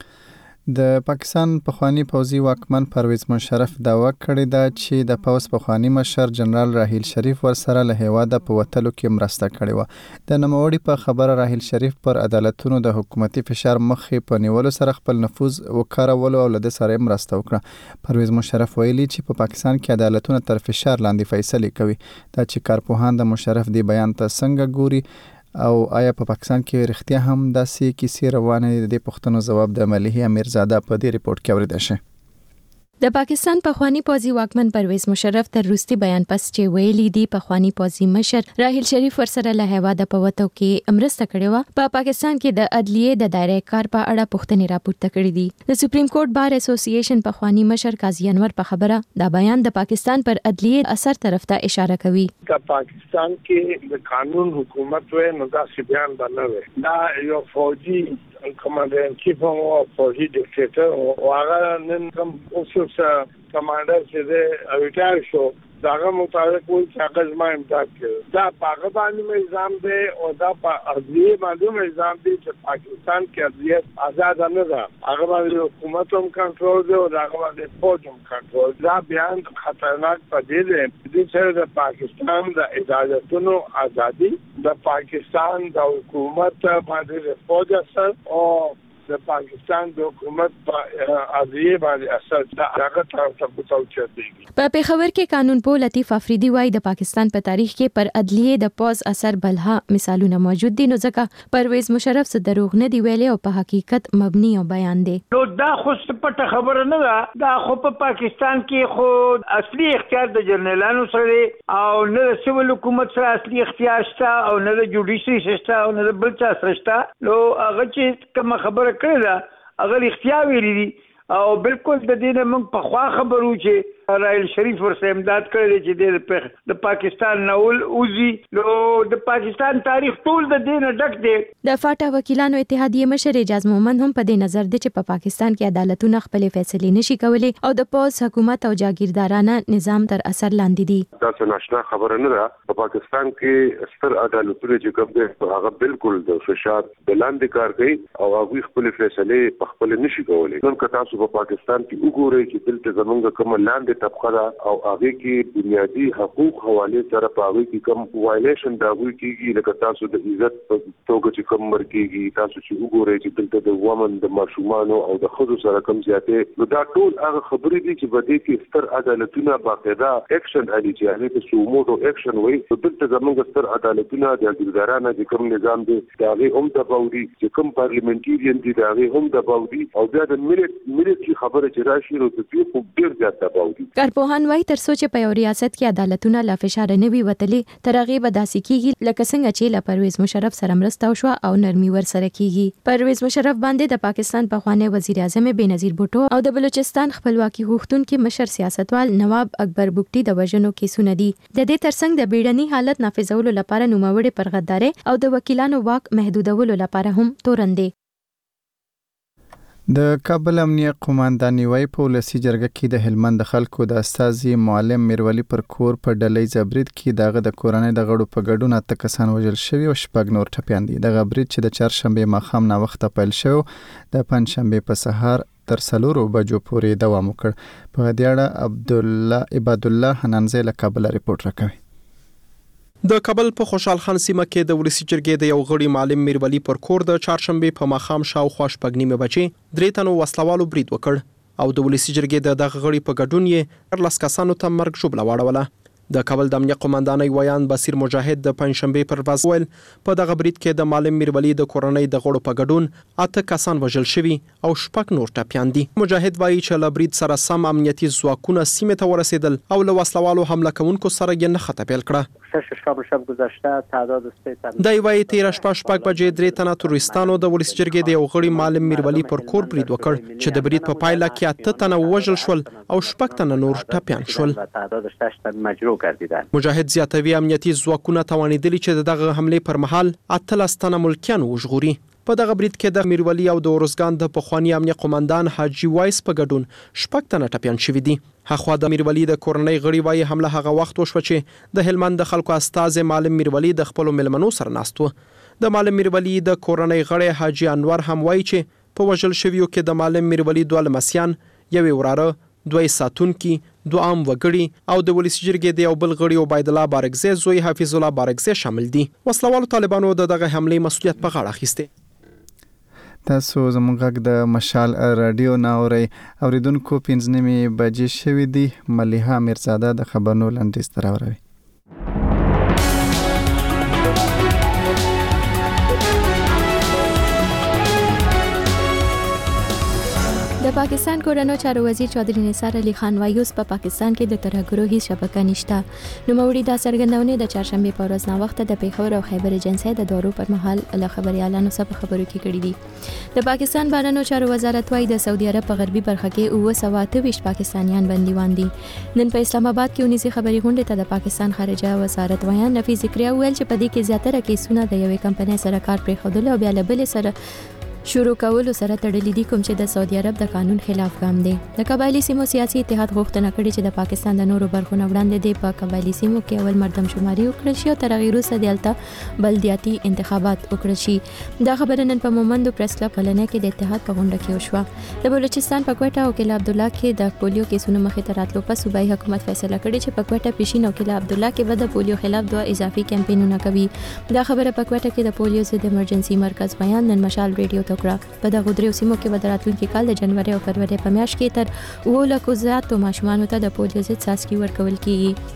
د پاکستان پخوانی پوځي واکمن پرویز مشرف داوا کړې ده چې د پوځ پخوانی مشر جنرال راحیل شریف ورسره له هیواده په وتلو کې مرسته کړې و. د نوموړي په خبره راحیل شریف پر عدالتونو د حکومتي فشار مخې په نیولو سره خپل نفوذ وکارولو او له دې سره مرسته وکړه. پرویز مشرف ویلي چې په پاکستان کې عدالتونه تر فشار لاندې فیصله کوي. دا چې کارپوهان د مشرف دی بیان ته څنګه ګوري او آیا په پاکستان کې رښتیا هم داسې کیسې روانې دي؟ د پښتنو جواب د مليحه امیرزاده په دې ریپورت کې اوریدل شي. د پاکستان پخوانی پوځي واکمن پرویز مشرف تر روستي بیان پس چې ویلي دی پخوانی پوځي مشر راحیل شریف ورسره له هیواده په وتو کې مرسته کړې و. په پاکستان کې د عدلیې د دایره کار په اړه پوښتنې راپورته کړې دي. د سپریم کورټ بار اسوسییشن پخوانی مشر قاضي انور په خبره دا بیان د پاکستان پر عدلیې اثر طرف ته اشاره کوي. د پاکستان کې د قانون حکومت و نو دا بیان باندې دا یو فوجي کمانډر ان چیف او فوجي ډیکټیټر او هغه نن کوم اوسوس کمانډر چې د ریټایر شو داغه مطابق وایي چې هغه زما امداد کړي. دا هغه باندې نظام دی او دا په عدلیه باندې نظام دی چې پاکستان کې عدلیه آزاد نه ده. هغه باندې حکومت هم کنټرول دی او هغه باندې فوج هم کنټرول. دا بیان خطرناک پدې دی چې سره د پاکستان د عدالتونو ازادي، د پاکستان د حکومت باندې فوج اثر او د پاکستان د حکومت په عدلیه باندې اثر دا هغه طرف ته متوجه دي. په پیښور کې قانون پوه لطیف افریدي وايي د پاکستان په تاریخ کې پر عدلیه د پوز اثر بلها مثالونه موجود دي، نو ځکه پرویز مشرف څه دروغ نه دی ویلي او په حقیقت مبني او بیان دی. نو دا خو پټه خبره نه ده. دا خو په پاکستان کې خو اصلي اختیار د جنرالانو سره او نه د سیول حکومت سره اصلي اختیار شته او نه د جوډیشري سره او نه د بل څه سره شته. نو هغه چې کوم خبره کړی دا هغه اختیار ویلي دي او بالکل د دې نه موږ په خوا خبرو چې راحیل شریف ورسره امداد کړی چې د پاکستان نول اوزي. نو د پاکستان تاریخ ټول د دې نه ډک دی. د فاټا وکیلانو اتحادیه مشر اجاز مومن هم په دې نظر دی چې په پاکستان کې عدالتونه خپل فیصلې نشي کولای او د پوز حکومت او جاگیردارانه نظام تر اثر لاندې دي. دا څه ناشنا خبره نه ده. په پاکستان کې ستر عدالتونه چې کوم دي هغه بالکل د فشار د لاندې کار کوي او هغه خپل فیصلې په خپل نشي کولای. نن که تاسو په پاکستان کې وګورئ چې دلته زمونږ کوم لاندې طبقه ده او هغه کې بنیادی حقوق حواله سره پاوي کې کوم وایلیشن دا وی کېږي لکه تاسو د عزت په توګه چې کوم مرکېږي، تاسو چې وګورئ چې دلته د ومن د ماشومان او د خزو سره کوم زیاتې، نو دا ټول هغه خبرې دي چې بده کې ستر عدالتونه باقاعده اکشن علي چې هغه ته سوموټو اکشن وایي. دلته زموږ ستر عدالتونه د جاگیردارانه د کوم نظام دی دا هغه هم د باوري چې کوم پارلیمنټریان دي دا هغه هم د باوري او بیا د ملت ملت خبره چې راشي نو د دې خو ډیر زیات د باوري. کارپوهان وايي تر څو چې په یو ریاست کې عدالتونه لا فشار نه وي وتلې تر هغه به داسې کیږي لکه څنګه چې له پرویز مشرف سره مرسته وشو او نرمي ور سره کیږي. پرویز مشرف باندې د پاکستان پخوانی وزیر اعظم بنظیر بوټو او د بلوچستان خپلواکي غوښتونکو مشر سیاستوال نواب اکبر بوګټي د وژنو کیسونه دي. د دې ترڅنګ د بیړني حالت نافذولو لپاره نوموړي پر غداري او د وکیلانو واک محدودولو لپاره هم تورن دي. د کابل امنیه قومانداني وای په ولسی جرګه کې د هلمند خلکو د استاذي معلم میرولی پر کور په ډلې زبرید کې دغه د کورنۍ د غړو په ګډون اته کسان وژل شوي او شپږ نور ټپيان دي. د غبرید چې د چهارشنبه ماښام نا وخت پیل شو د پنځشنبه په سهار تر څلورو بجو پورې دوام وکړ. په دې اړه عبد الله عباد الله حنانزه له کابل ریپورت راکوي. د کابل په خوشحال خان سیمه کې د ولسی جرګې د یو غړي معلم میرولی پر کور د چهارشنبه په ماښام شاوخوا شپږ نیمه بجې درې تنو وسلوالو برید وکړ او د ولسی جرګې د دغه غړي په ګډون یې لس کسانو ته مرګ ژوبله واړوله. د کابل د امنیه قوماندانۍ ویان بصیر مجاهد د پنځشنبه پر ورځ ویل په دغه برید کې د معلم میرولی د کورنۍ د غړو په ګډون اته کسان وژل شوي او شپږ نور ټپيان دي. مجاهد وایي چې له برید سره سم امنیتي ځواکونه سیمه ته ورسېدل او له وسلوالو حمله کوونکو سره یې نه خطه پیل کړه. دا وایي تیر شپه شپږ بجې درې تنه تروریستانو د ولسی جرګې د یو غړي معلم میرولی پر کور برید وکړ چې د برید په پایله کې اته تنه وژل شول او شپږ تنه نور ټپيان شول. مجاهد زیاتوي امنیتي ځواکونه توانیدلي چې دغه حمله پر مهال اتلس تنه ملکیان وژغوري. په دغه برید کې د میرولی او د اورزګان د پخوانی امنیه قومندان حاجی وایس په ګډون شپږ تنه ټپیان شوي دي. هغه د میرولی د کورنۍ غړي وایي حمله هغه وخت وشو چې د هلمند د خلکو استاذ معلم میرولی د خپل ملمنو سره ناست و. د معلم میرولی د کورنۍ غړي حاجی انور هم وایي چې په وژل شویو کې د معلم میرولی دوه لمسیان، یوې وراره، دوی ساتونکي، دوه عام وګړي او د ولسی جرګې د یو بل غړي عبید الله بارګزی زوی حفیظ الله بارګزی شامل دي. وسلوالو طالبانو د دغه حمله مسؤلیت په غاړه اخیسته. تاسو زموږ غږ د مشال رادیو ناوري اوریدونکو پنځه نیمې بجې شوې دي. ملیحه میرزاده د خبرونو لنډیز تراوروي. د پاکستان کورنو چارو وزیر چودھری نثار علی خان وایي اوس په پاکستان کې د ترهګرو هیڅ شبکه نشته. نوموړي دا څرګندونه د چهارشنبه په ورځ ناوخته د پیښور او خیبر ایجنسی د دورو پر مهال له خبريالانو سره خبرو کې کړې دي. د پاکستان بهرنیو چارو وزارت وایي د سعودي عرب په غربي برخه کې اوه سوه اته ویشت پاکستانیان بندیوان دي. نن په اسلام آباد کې ونیسي خبري غونډه ته د پاکستان خارجه وزارت ویان نفیس ذکریا ویل چې په دې کې زیاتره کیسونه د یوې کمپنۍ سره کار پرېښودل او بیا له بلې سره شروع کولو سره تړلې دي، کوم چې د سعودي عرب د قانون خلاف ګام دی. د قبایلی سیمو سیاسي اتحاد غوښتنه کړې چې د پاکستان د نورو برخو نه وړاندې دی په قبایلی سیمو کې اول مردمشماري وکړل شي او تر هغې وروسته دلته بلدیاتي انتخابات وکړل شي. دا خبره نن په مومندو پریس کلب کلنۍ کې د اتحاد په غونډه کې وشوه. د بلوچستان په کوټه او کلا عبدالله کې د پولیو کیسونو مخې ته راتلو په صوبایي حکومت فیصله کړې چې په کوټه، پیشین او کلا عبدالله کې به د پولیو خلاف دوه اضافي کمپاینونه کوي. دا خبره په کوټه کې د پولیو ضد ایمرجنسي مرکز بیان نن مشال ریډیو ته وکړه. په دغه دریو سیمو کې به د راتلونکي کال د جنوري او فروری په میاشت کې تر اووه لکو زیاتو ماشومانو ته د پولیو ضد څاڅکي ورکول کیږي.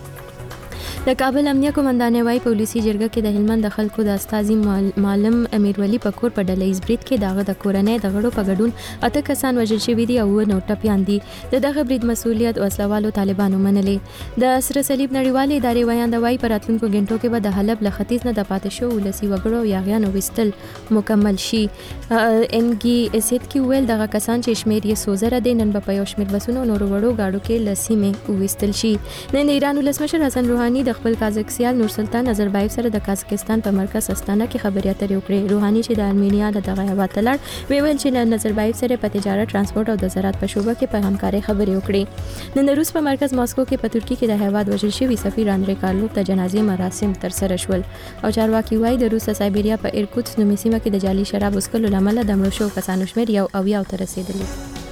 د کابل امنیه قومندان وایي په ولسی جرګه کې د هلمند د خلکو د استاذي معلم امیرولی په کور په ډله ییز برید کې دغه د کورنۍ د غړو په ګډون اته کسان وژل شوي دي او نور ټپیان دي. د دغه برید مسؤلیت وسلوالو طالبانو منلې. د سره صلیب نړیوالې ادارې ویان د وایي په راتلونکو غنټو کې به د حلب له ختیځ نه د پاتې شو ولسی وګړو او یاغیانو وستل مکمل شي. انګي اسید کې ویل دغه کسان چې شمیر یې سوزره دي نن په یو شمیر بسونو نورو وړو گاډو کې لسیمه وستل شي. نن ایران ولسمشر حسن روحاني د خپل کازاکستان نور سلطان نظربایف سره د کازاکستان په مرکز استانه کې خبرې اترې وکړې. روحاني چې د ارمینیا د دغه هیواد ته لاړ ویل چې له نظربایف سره په تجارت، ترانسپورت او د زراعت په شوبه کې په همکارۍ خبرې وکړې. نن د روس په مرکز ماسکو کې په ترکیه کې د هیواد وژل شوی سفیر اندری کارلوف د جنازې مراسم تر سره شول او چارواکي وایي د روس سایبریا په ایرکوتسک نومي سیمه کې د جعلي شراب وڅښلو له امله د مړو شوو کسانو شمېر یو اویا ته رسېدلی.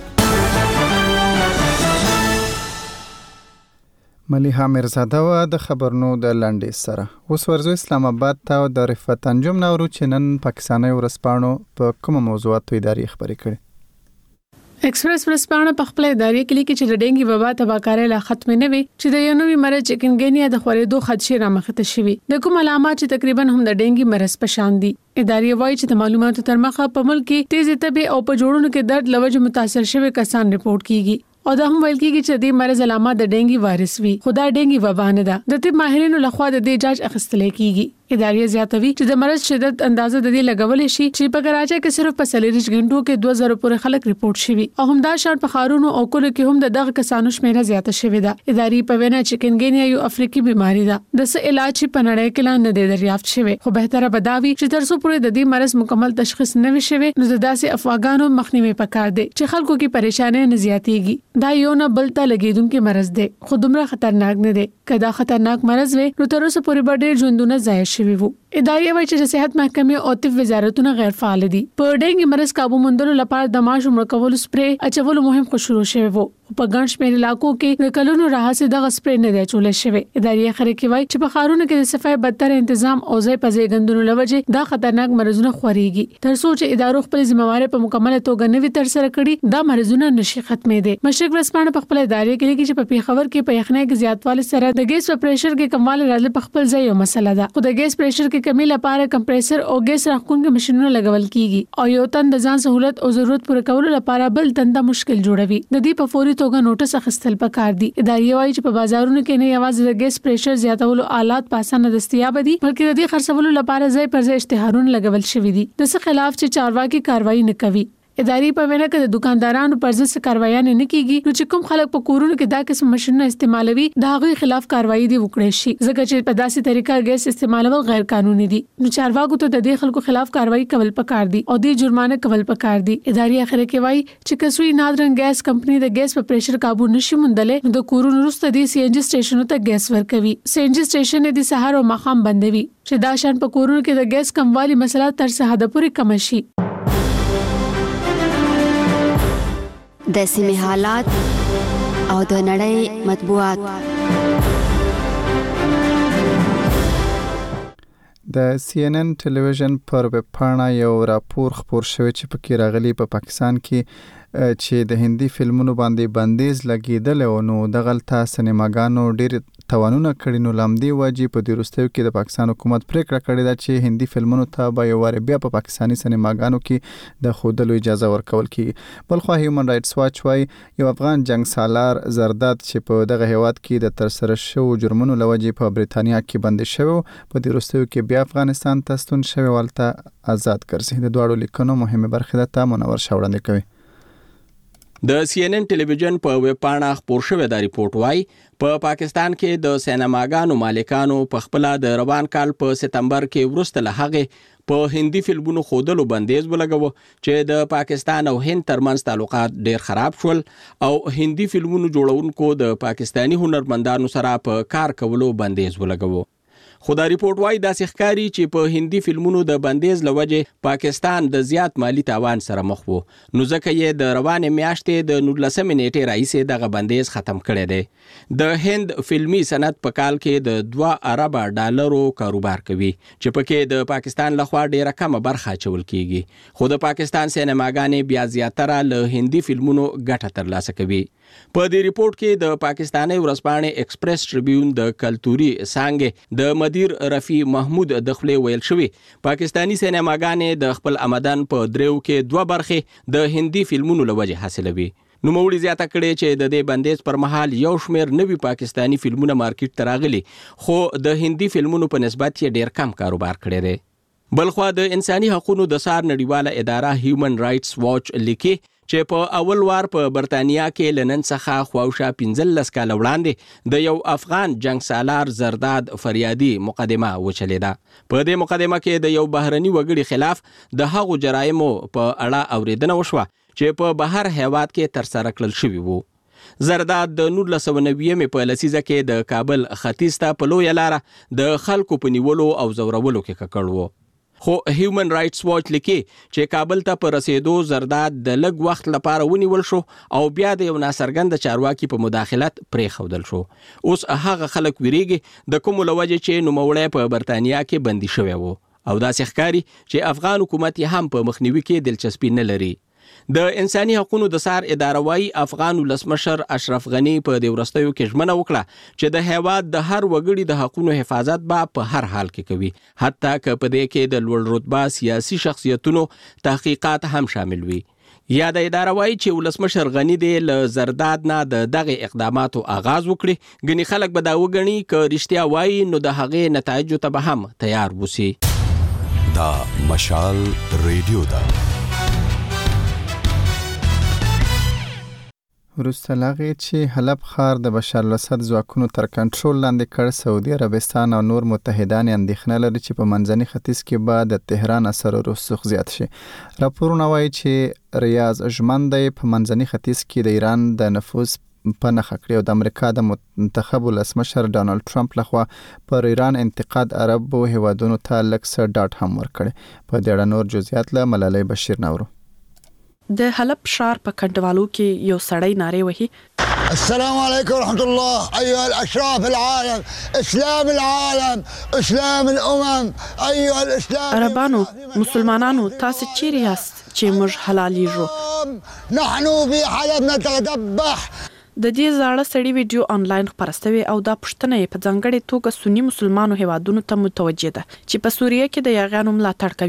ملیحه میرزاده و د خبرونو د لنډیز سره. اوس ورځو اسلام آباد ته د رفعت انجم نورو چې نن پاکستاني ورځپاڼو په کومه موضوعاتو ادارې خبرې کړې. ایکسپریس ورځپاڼه په خپل ادارې کې لیکي چې د ډینګي وبا تباکاري لا ختم نه وي چې د یو نوې مرض چکنګنیا د خورېدو خدشه رامخته شوي. د کوم علامات چې تقریبا هم د ډینګي مرض په شان دي. ادارې وایي چې د معلوماتو تر مخه په ملک کې تیزی تبي او په جوړونو کې درد لوجه متاثر شوی کسان ریپورت کیږي. او دا هم ویل کیږي چې د مرض علامات د ډینګي وایرس وي. خدا ډینګي وبا نه ده. د طب ماهرینو لخوا د دې جاج اخیستل کیږي. ادارې زیاتوي چې د مرض شدت اندازه د دې لګولې شي چې په کراچۍ کې صرف په سلیریش غنټو کې دوه زره پورې خلک ریپورت شوي او همدا شان په خارونو او کلو کې هم د دغه کسانو شمیره زیاته شوې ده. ادارې په وینا چکنګنیا یو افریقي بيماري ده. د څه علاج په نړۍ کې لاندې د دریافت شوی خو بهتره بداوي چې تر څو پورې د دې مرض مکمل تشخیص نه وي شوی نو د داسې افواګانو مخنیوي پکار دی چې خلکو کې پریشانه نه زیاتېږي. دا یو نه بل ته لګیدونکو مرض دی خو دومره خطرناک نه دی. کدا خطرناک مرض وي نو تر اوسه پورې به ډېر ژوندونه ضایع شوي وو. ادارې وايي چې صحت محکمې او طب وزارتونه غیر فعال دي. په ډینګي مرض قابو موندلو لپاره د ماشو مړ کولو سپری اچولو مهم خو شروع شوی وو. په ګڼ شمېر علاقو کې د کلونو راهیسې دغه سپری نه دی چولې شوی. ادارې خبرې کوي چې په خارونو کې د صفای بدتر تنظیم او ځای په ځای غندونو لوجه دا خطرناک مرزونه خوريږي. تر څو چې ادارو خپل ځمواري په مکمل توګه نوي تر سره کړي دا مرزونه نشي ختمې دي. مشرق ورځپاڼه په خپل ادارې کې لیکي چې په پیښور کې په یخنۍ کې زیاتوالی سره د ګیس په پریشر کې کموالی راځي په خپل ځای یو مسله ده. خو د ګیس پریشر کې کمی لپاره کمپریسر او ګیس راخونکو ماشينونه لګول کیږي او یو تن د ځان سہولت او ضرورت پوره کولو لپاره بل تنده مشکل جوړوي. د دې په فوري توګه نوټس اخیستل پکار دي. ادارې وايي چې په بازارونو کې نه یوازې د ګیس پریشر زیاتولو آلات په اسانه دستیاب دي بلکې د دې خرڅولو لپاره ځای پر ځای اشتهارونه لګول شوي دي د څه خلاف چې چارواکي کاروایی نه کوي. ادارې په وینا کې د دکاندارانو پر ضد کاروایی نه کیږي نو چې کوم خلک په کورونو کې دا قسم ماشينونه استعمالوي دا غوي خلاف کاروایی دی وکړي شي ځکه چې په داسې طریقه ګیس استعمالول غیر قانوني دي نو چارواکو ته د دې خلکو خلاف کاروایی کول پکار دي او د جرمانه کول پکار دي ادارې اخر کې وایي چې کسوی نادرن ګیس کمپنی د ګیس په پریشر قابو نشي موندلې نو د کورونو وروسته د سی ان جی سټیشنونو ته ګیس ورکوي سی ان جی سټیشن د سهار او ماښام بندوي چې دا شان په کورونو کې د ګیس کموالي مسله تر څه حد پورې کم شي د سیمې حالات او د نړۍ مطبوعات. د سی ان ان ټلویزیون پر ویب پاڼه یو راپور خپور شوی چې پکې راغلی په پا پاکستان کې چې د هندي فلمونو باندې بندیز لګیدل او نو د غلطه سینماګانو ډیر توانونه کړي نو لامدي واجی په دیروستیو کې د پاکستان حکومت پریکړه کړې ده چې هندي فلمونو ته به یو وار بیا په پاکستاني سینماګانو کې د خودلو اجازه ورکول کیږي. بلخو هیومن رائټس واچ وايي یو افغان جنگ سالار زرداد چې په دغه هیواد کې د ترسره شو جرمونو لوجې په بریتانیا کې بند شوی په دیروستیو کې بیا افغانستان ته ستون شوی ولته آزاد ګرځي. د دوړو لیکنو مهمه برخه ده منور شاوړاندې کوي. د سی ان ان ټلویزیون په ویب پاڼه خپور شوی دا ریپورت وايي په پاکستان کې د سینماګانو مالکانو په خپل د روان کال په سپتمبر کې ورسته له هغه په هندي فلمونو خودلو بندیز ولګاوه چې د پاکستان او هند ترمنځ تعلقات ډیر خراب شول او هندي فلمونو جوړونکو د پاکستانی هنرمندانو سره په کار کولو بندیز ولګاوه. خو دا ریپورت وايي دا ښکاری چې په هندي فلمونو د بندیز لوجه پاکستان د زیات مالی تاوان سره مخ وو نو ځکه یې د روانه میاشتې د نولسمې نیټې راځي دغه بندیز ختم کړی دی. د هند فلمي صنعت په کال کې د دوه ارب ډالرو کاروبار کوي چې پکې د پاکستان لخوا ډیره کمه برخه چول کیږي خو د پاکستان سینماګانې بیا زیاتره له هندي فلمونو ګټه ترلاسه کوي. په دې ریپورت کې د پاکستاني ورځپاڼې ایکسپریس ټریبیون د کلتوري څنګه د مدیر رفیع محمود دخله ویل شوی پاکستانی سینماګانې د خپل آمدن په دریو کې دوه برخه د هندي فلمونو لوجه حاصلوي. نو موړي زیاته کړي چې د دې بندیز پر مهال یو شمیر نوي پاکستانی فلمونه مارکیټ ته راغلي خو د هندي فلمونو په نسبت یې ډیر کم کاروبار کړی دی. بلخو د انساني حقوقو د سار نړیواله اداره هیومن رائټس واچ لیکي چې په اول وار په برتانیا کې لنن څخه خواوشا پنځلس کال وړاندې د یو افغان جنگ سالار زرداد فریادي مقدمه وچلیده. په دې مقدمه کې د یو بهرني وګړي خلاف د هغو جرایمو په اړه اوریدنه وشوه چې په بهر هیواد کې تر سره کړل شوی وو. زرداد د نولس سوه نوي په لسیزه کې د کابل ختیځ ته په لویه لاره د خلکو په نیولو او زورولو کې ککړ وو. خو هیومن رائټس واچ لیکي چې کابل ته پر رسیدو زرداد د لږ وخت لپاره ونیول شو او بیا د یو ناڅرګند چارواکي په مداخلت پرې خودل شو. اوس هغه خلک ویریږي د کوم لوجه چې نوموړی په برتانیا کې بندي شوی وو او دا ښکاری چې افغان حکومت یې هم په مخنیوي کې دلچسپي نه لري. د انساني حقوقو د سار اداره وايي افغان ولسمشر اشرف غنی په دې ورستیو کې ژمنه وکړه چې د هیواد د هر وګړي د حقوقو حفاظت به په هر حال کې کوي حتی که په دې کې د لوړ رتبه سیاسي شخصیتونو تحقیقات هم شامل وي. یا د اداره وايي چې ولسمشر غنی د زرداد نه د دغه اقداماتو آغاز وکړي غنی خلک به دا وګڼي ک رښتیا وايي نو د هغه نتایج ته به هم تیار وسی. دا مشال ریډیو دا وروسته لاغې چې حلب ښار د بشار الاسد ځواکونو تر کنټرول لاندې کړ سعودي عربستان او نور متحدان اندېښنه لري چې په منځني ختیځ کې به د تهران اثر او رسوخ زیات شي. راپورونه وایي چې ریاض ژمن دی په منځني ختیځ کې د ایران د نفوذ په نښه کړي او د امریکا د منتخب ولسمشر ډانلډ ټرمپ لخوا پر ایران انتقاد عربو هیوادونو ته لږ څه ډاډ هم ورکړي. په دې اړه نور جزئیات له ملالۍ بشیر نورو. د حلب ښار په کنټوالو کې یو سړی ناره وهي السلام علیکم ورحمت الله ایها الاشراف العالم اسلام العالم اسلام الامم ایها الاسلام. عربانو مسلمانانو تاسو چیرې یاست چې موږ حلالېږو؟ نحن في حلب نتذبح. د دې زاړه سړي ویډیو آنلاین خپرستوي او دا پښتنه په ځانګړې توګه سنی مسلمانانو هیوادونو ته متوجه ده چې په سوریه کې د یاغانو ملاتړ کوي.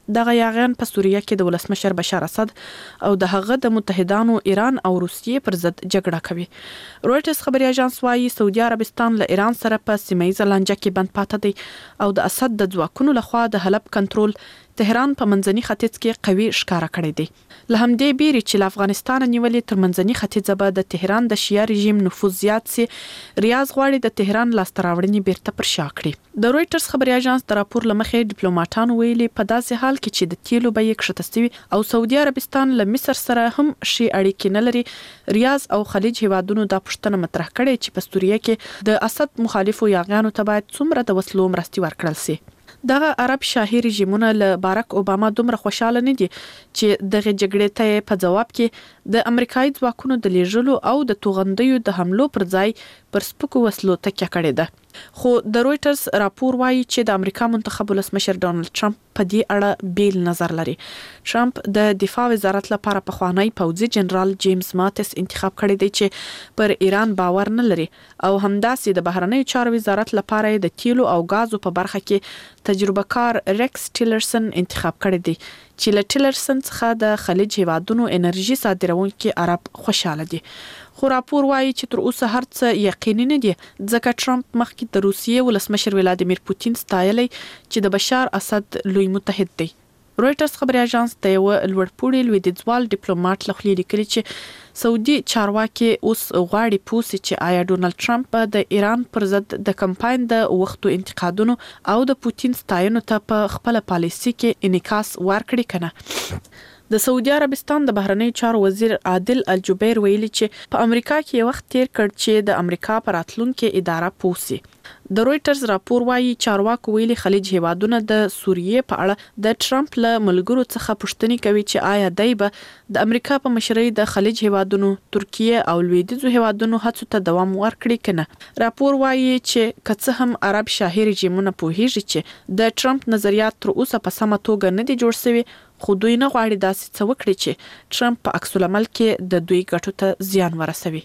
دغه یاغیان په سوریه کې د ولسمشر بشار اسد او د هغه د متحدانو ایران او روسیې پر ضد جګړه کوي. رويټرز خبري اژانس وايي سعودي عربستان له ایران سره په سیمه لانجه کې بند پاتې دی او د اسد د ځواکونو لخوا د حلب کنټرول تهران په منځني ختیځ کې قوي ښکارا کړی دی. له همدې بیرې چې له افغانستان نیولې تر منځني ختیځ به د تهران د شیا رژیم نفوذ زیات سي، ریاض غواړي د تهران لاسته راوړنې بیرته پر شا کړي. د رويټرز خبري اژانس د راپور لمخې ډیپلوماټانو ویلي په داسې حال کې چې د تیلو بیې کښته سوي او سعودي عربستان له مصر سره هم شي اړیکې نه لري، ریاض او خلیج هیوادونو دا پوښتنه مطرح کړې چې په سوریه کې د اسد مخالفو یاغیانو ته باید څومره د وسلو مرستې ورکړل سي. دغه عرب شاهي رژیمونه له بارک اوباما دومره خوشاله نه دي چې دغه جګړې ته په جواب کې د امریکایي ځواکونو د لیږلو او د توغندیو د حملو پر ځای پر سپکو وسلو تکیه کړې ده. خو د رويټرز راپور وايي چې د امریکا منتخب ولسمشر ډونالد ټرمپ په دې اړه بیل نظر لري. ټرمپ د دفاع وزارت لپاره پخوانی پوځي جنرال جیمز ماتس انتخاب کړی دی چې پر ایران باور نه لري او همداسې د بهرنیو چارو وزارت لپاره د تیلو او غازو په برخه کې تجربه کار ریکس ټیلرسن انتخاب کړی دی چې له ټیلرسن څخه د خلیج هیوادونو انرژي صادروونکي عرب خوشاله دي. خو راپور وايي چې تر اوسه هر څه یقیني نه دي ځکه ټرمپ مخکې د روسیې ولسمشر ولادیمیر پوتین ستایلی چې د بشار اسد لوی متحد دی. رويټرز خبري اژانس د یو لوړپوړي لویدیځوال ډیپلوماټ له خولې لیکلي چې سعودي چارواکي اوس غواړي پوسي چې آیا ډونالد ټرمپ د ایران پر ضد د کمپاین د وختو انتقادونو او د پوتین ستاینو ته په خپل پالیسي کې انعکاس ورکړي کنه. د سعودي عربستان د بهرنیو چارو وزیر عادل الجبیر ویلي چې په امریکا کې وخت تیر کړ چې د امریکا پر راتلونکو اداره پوسي. د رويټرز راپور وايي چارواکو ویلي خلیج هیوادونه د سوریې په اړه د ټرمپ له ملګرو څخه پوښتنه کوي چې آیا دای به د امریکا په مشرۍ د خلیج هیوادونو ترکیه او لویدیځو هیوادونو هڅو ته دوام ورکړي کنه. راپور وايي چې کڅ هم عرب شاهي رژیمونه پوهیږي چې د ټرمپ نظریات تر اوسه په سمه توګه نه دي جوړ شوي، خو دوی نه غواړي داسې څه وکړي چې ټرمپ په عکس العمل کې د دوی ګټو ته زیان ورسوي.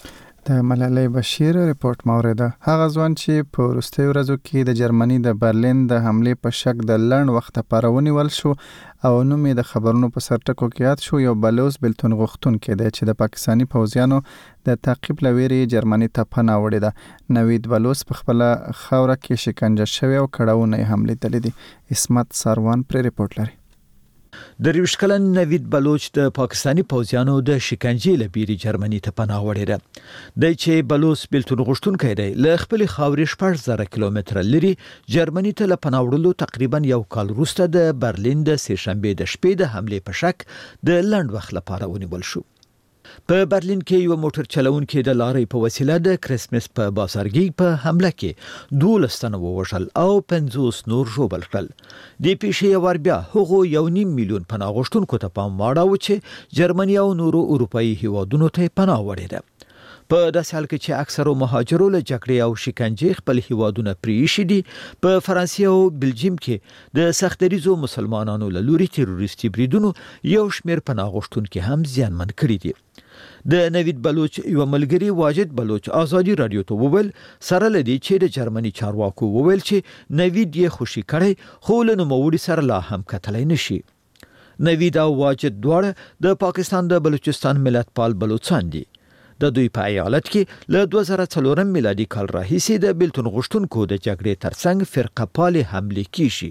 د ملالۍ بشیر ریپورت موریده هغه ځوان چې په وروستیو ورځو کې د جرمني د برلین د حملې په شک د لړن وخت پرونی ول شو او نوم د خبرونو په سرټکو کې یاد شو. یو بلوز بلتون غختون کې دی چې د پاکستانی پوځیانو د تعقیب لويري جرمني ته پناه وړي ده. نوید بلوز په خپل خوره کې شکنجه شوی او کړهونه حمله تللی دي. اسمت ساروان پر ریپورت لري. د ریوش کلن نوید بلوچ د پاکستانی پوځیانو د شکنجې لپاره جرمني ته پناه وړي ده. د چې بلوچ بلتون غشتونکي دی له خپل خاورې شپږ زره کیلومتره لري جرمني ته له پناه وړلو تقریبا یو کال وروسته د برلین د سه شنبه د شپې د حمله په شک د لند وخت لپاره ونیول شو. په برلین کې یو موټر چلونکي د لارې په وسیله د کریسمس په بازارګي په حمله کې دولس تنه ووژل او پنځوس نور ژوبل کړل. د پیښې ور بیا هغه یو نیم میلیون پناه غوښتونکو ته پام واړاوه چې جرمني او نورو اروپאי هیوادونو ته پناه وړي ده. په داسې حال کې چې اکثرو مهاجرو له جګړې او شکنجې خپل هیوادونه پریښي دي، په فرانسې او بلجیم کې د سختریزو مسلمانانو له لوري تروریستي بریدونو یو شمېر پناه غوښتونکي هم زیانمن کړي دي. د نوید بلوچ یو ملګری واجد بلوچ آزادي رادیو ته وویل سره لدی چې د جرمني چارواکو وویل چې نوید یې خوشي کړي خو له نوموړي سره لا هم کتلای نشي. نوید او واجد دواړه د پاکستان د بلوچستان ملت پال بلوچستان دي. د دوی په ایالت کې له دوه زره څلور میلادي کال راهیسې د بلتون غشتونکو د جګړې ترڅنګ فرقه پالي حمله کیږي.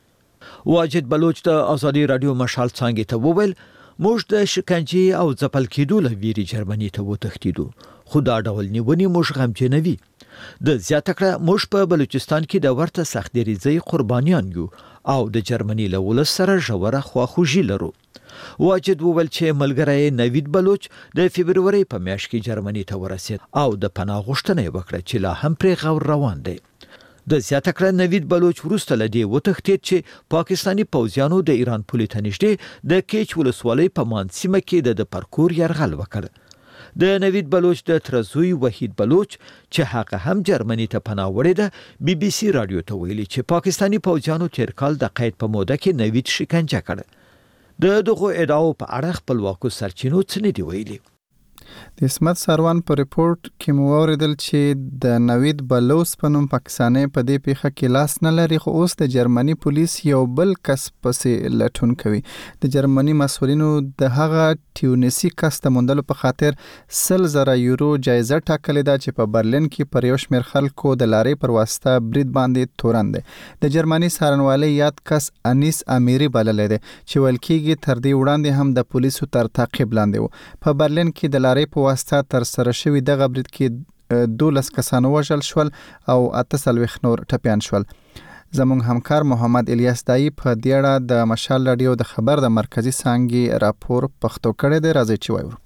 واجد بلوچ د آزادي رادیو مشال څنګه ته وویل موږ د شکنجې او ځپل کېدو له ویري جرمني ته وتښتیدو، خو دا ډول نیونې موږ غمجنوي. د زیاته کړه موږ په بلوچستان کې د ورته سختریزي قربانیان یو او د جرمني له ولس سره ژوره خواخوږي لرو. واجد وویل چې ملګری نوید بلوچ د فبرवरी په میاشت کې جرمني ته ورسید او د پناه غوښتنه وکړه چې لا هم پرې غور روان دی. د زیاته کړه نوید بلوچ وروسته لدی وتښتید چې پاکستانی پوځیانو د ایران پولې ته نږدې د کیچ ولسوالۍ په مانسیمه کې د پرکور یرغل وکړ. د نوید بلوچ د ترزوی وحید بلوچ چې هغه هم جرمني ته پناه وړي ده بي بي سي رادیو ته ویلي چې پاکستانی پوځیانو تیر کال د قید په موده کې نوید شکنجه کړ. د دغه ادعاو په اړه خپلواکو سرچینو څه نه دی ویلي. د اسمت سروان په ریپورت کې مو اوریدل چې د نوید بلوس په نوم پاکستاني په دې پیښه کې لاس نه لري، خو اوس د جرمني پولیس یو بل کس پسې لټون کوي. د جرمني مسؤلینو د هغه ټیونسي کس د موندلو په خاطر سل زره یورو جایزه ټاکلې ده چې په برلین کې پر یو شمېر خلکو د لارې پر واسطه برید باندې تورن دی. د جرمني څارنوالۍ یاد کس انیس امیری بللی دی چې ویل کېږي تر دې وړاندې هم د پولیسو تر تعقیب لاندې و. په برلین کې د لارې په واسطه تر سره شوی دغه برید کې دولس کسان وژل شول او اته څلوېښت نور ټپیان شول. زموږ همکار محمد الیاس دایی په دې اړه د مشال رادیو د خبر د مرکزی څانګې راپور پښتو کړی دی. راځئ چې وایو.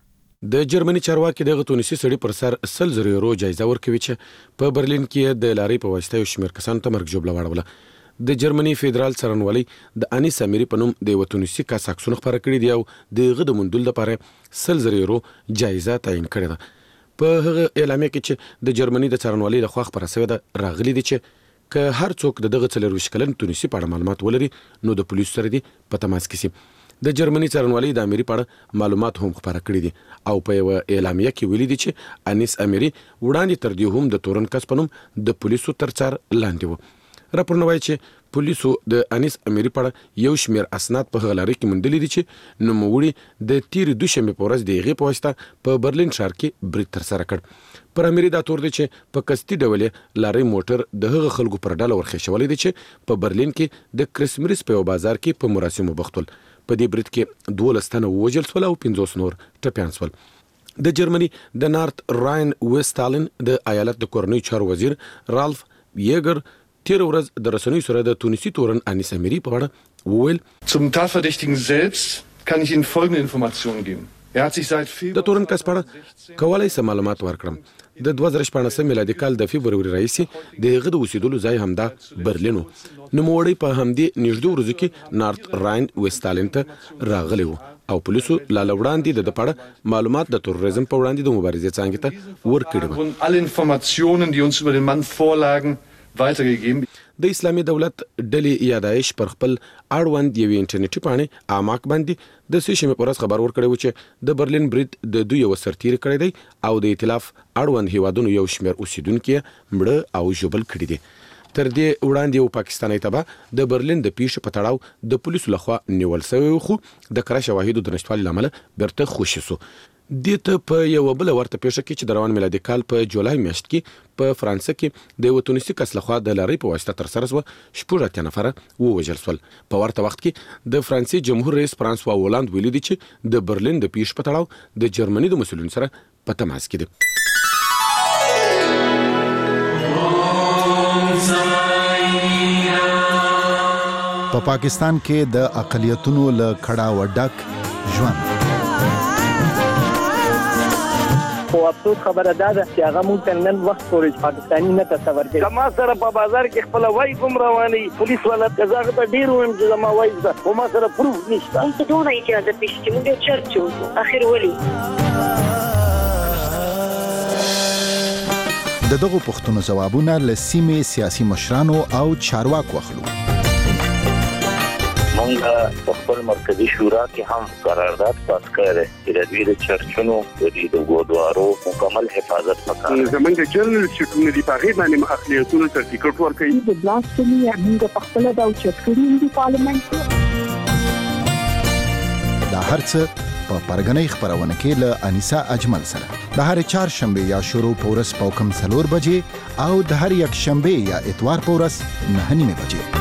د جرمني چارواکي دغه تونسي سړي پر سر سل زره یورو جایزه ورکوي چې په برلین کې د لارې په واسطه یو شمېر کسانو ته مرګ ژوبله واړوله. د جرمني فدرال څارنوالۍ د انیس امیری په نوم د یو تونسي کس عکسونه خپاره کړي دي او د هغه د موندلو لپاره سل زره یورو جایزه تعیین کړې ده. په هغه اعلامیه کې چې د جرمني د څارنوالۍ لخوا خپاره شوې ده راغلي دي چې که هر څوک د دغه څلرویشت کلن تونسي په اړه معلومات ولري نو د پولیسو سره دي په تماس کې شي. د جرمني څارنوالۍ د امیری په اړه معلومات هم خپاره کړي دي او په یو اعلامیه کې ویلي دي چې انیس امیری وړاندې تر دې هم د تورن کس په نوم د پولیسو تر څار لاندې و. راپورونه وایي چې پولیسو د انیس امیری په اړه یو شمېر اسناد په هغه لارې کې موندلي دي چې نوموړي د تیرې دوشنبې په ورځ د هغې په واسطه په برلین ښار کې برید ترسره کړ. پر امیری دا تور دی چې په قصدي ډول لارې موټر د هغه خلکو پر ډله ورخېښولی دی چې په برلین کې د کرسمرس په یو بازار کې په مراسمو بوخت ول. په دې برید کې دولس تنه ووژل شول او پنځوس نور ټپیان شول. د جرمني د نارت راین ویسټالن د ایالت د کورنیو چارو وزیر رالف یګر تیر ورځ د رسنیو سره د تونسي تورن انیس امیری په اړه وویل. Zum Tatverdächtigen selbst kann ich Ihnen folgende Informationen geben. Er hat sich seit Februar د تورن کس په اړه کولای سم معلومات ورکړم. د دوه زره شپاړسم میلادي کال د فبروري راهیسې د هغه د اوسېدلو ځای همدا برلین و. نوموړی په همدې نږدې ورځو کې نارت راین ویسټالن ته راغلی و او پولیسو لا وړاندې د پړه معلومات د تروریزم په وړاندې د مبارزې څانګې ته ورکړي وو. Alle Informationen, die uns über den Mann vorlagen, weitergegeben. د اسلامي دولت ډلې یادایش پر خپل اړوند یو انټرنیټي پاڼې اماک باندې د سې شمې پر ورځ خبر ورکړی و چې د برلین برید د دوی یو سرتیر کړی دی او د ائتلاف اړوند هیوادونو یو شمېر اوسیدونکو مړه او ژوبل کړي دي. تر دې وړاندې یو پاکستاني تبع د برلین د پیښې په تړاو د پولیسو لخوا نیول شوی خو د کره شواهدو د نشټوالي لامل برته خوشی سو. د ته په یو بل ورته پیښه کې چې د روان میلادي کال په جولای میاشت کې په فرانسه کې د یو تونسي کس لخوا د لارې په واسطه تر سره شوه شپږ اتیا نفره ووژل شول. په ورته وخت کې د فرانسې جمهور رئیس فرانسوا هولند ویلي دي چې د برلین د پیښې په تړاو د جرمني د مسؤلینو سره په تماس کې دي. په پاکستان کې د اقلیتونو له کړه وډک ژوند او افسوس خبره ده چې هغه مونږ ته نن وخت پورې پاکستاني نه تصور کوي. کما سره په بازار کې خپل وای کوم رواني پولیس ولا قزاغه ته ډیر ویم چې زما وای ده او ما سره پروف نشته. مونږ ته ډونه اجازه پېښ چې مونږ چرچو اخر ولي د دغه پښتنو جوابونه له سیمې سیاسي مشرانو او چارواکو اخلو. مونږ په خپل مرکزی شورا کې هم قرارداد پاس کړی چې د دوی د چرچونو د دې ګودوارو مکمل حفاظت وکړي. زمونږ جنرال سکریټری دی په هغه باندې اقلیتونو سرټیفیکټ ورکړي. د بلاستمي موږ په خپل د چرچونو دی پارلیمنت دا هرڅه په پرګنۍ خبرونه کې له انیسا اجمل سره د هر چهارشنبه یا شروع پورس په کم څلور بجې او د هر یک شنبه یا اتوار پورس نه نیمه بجې.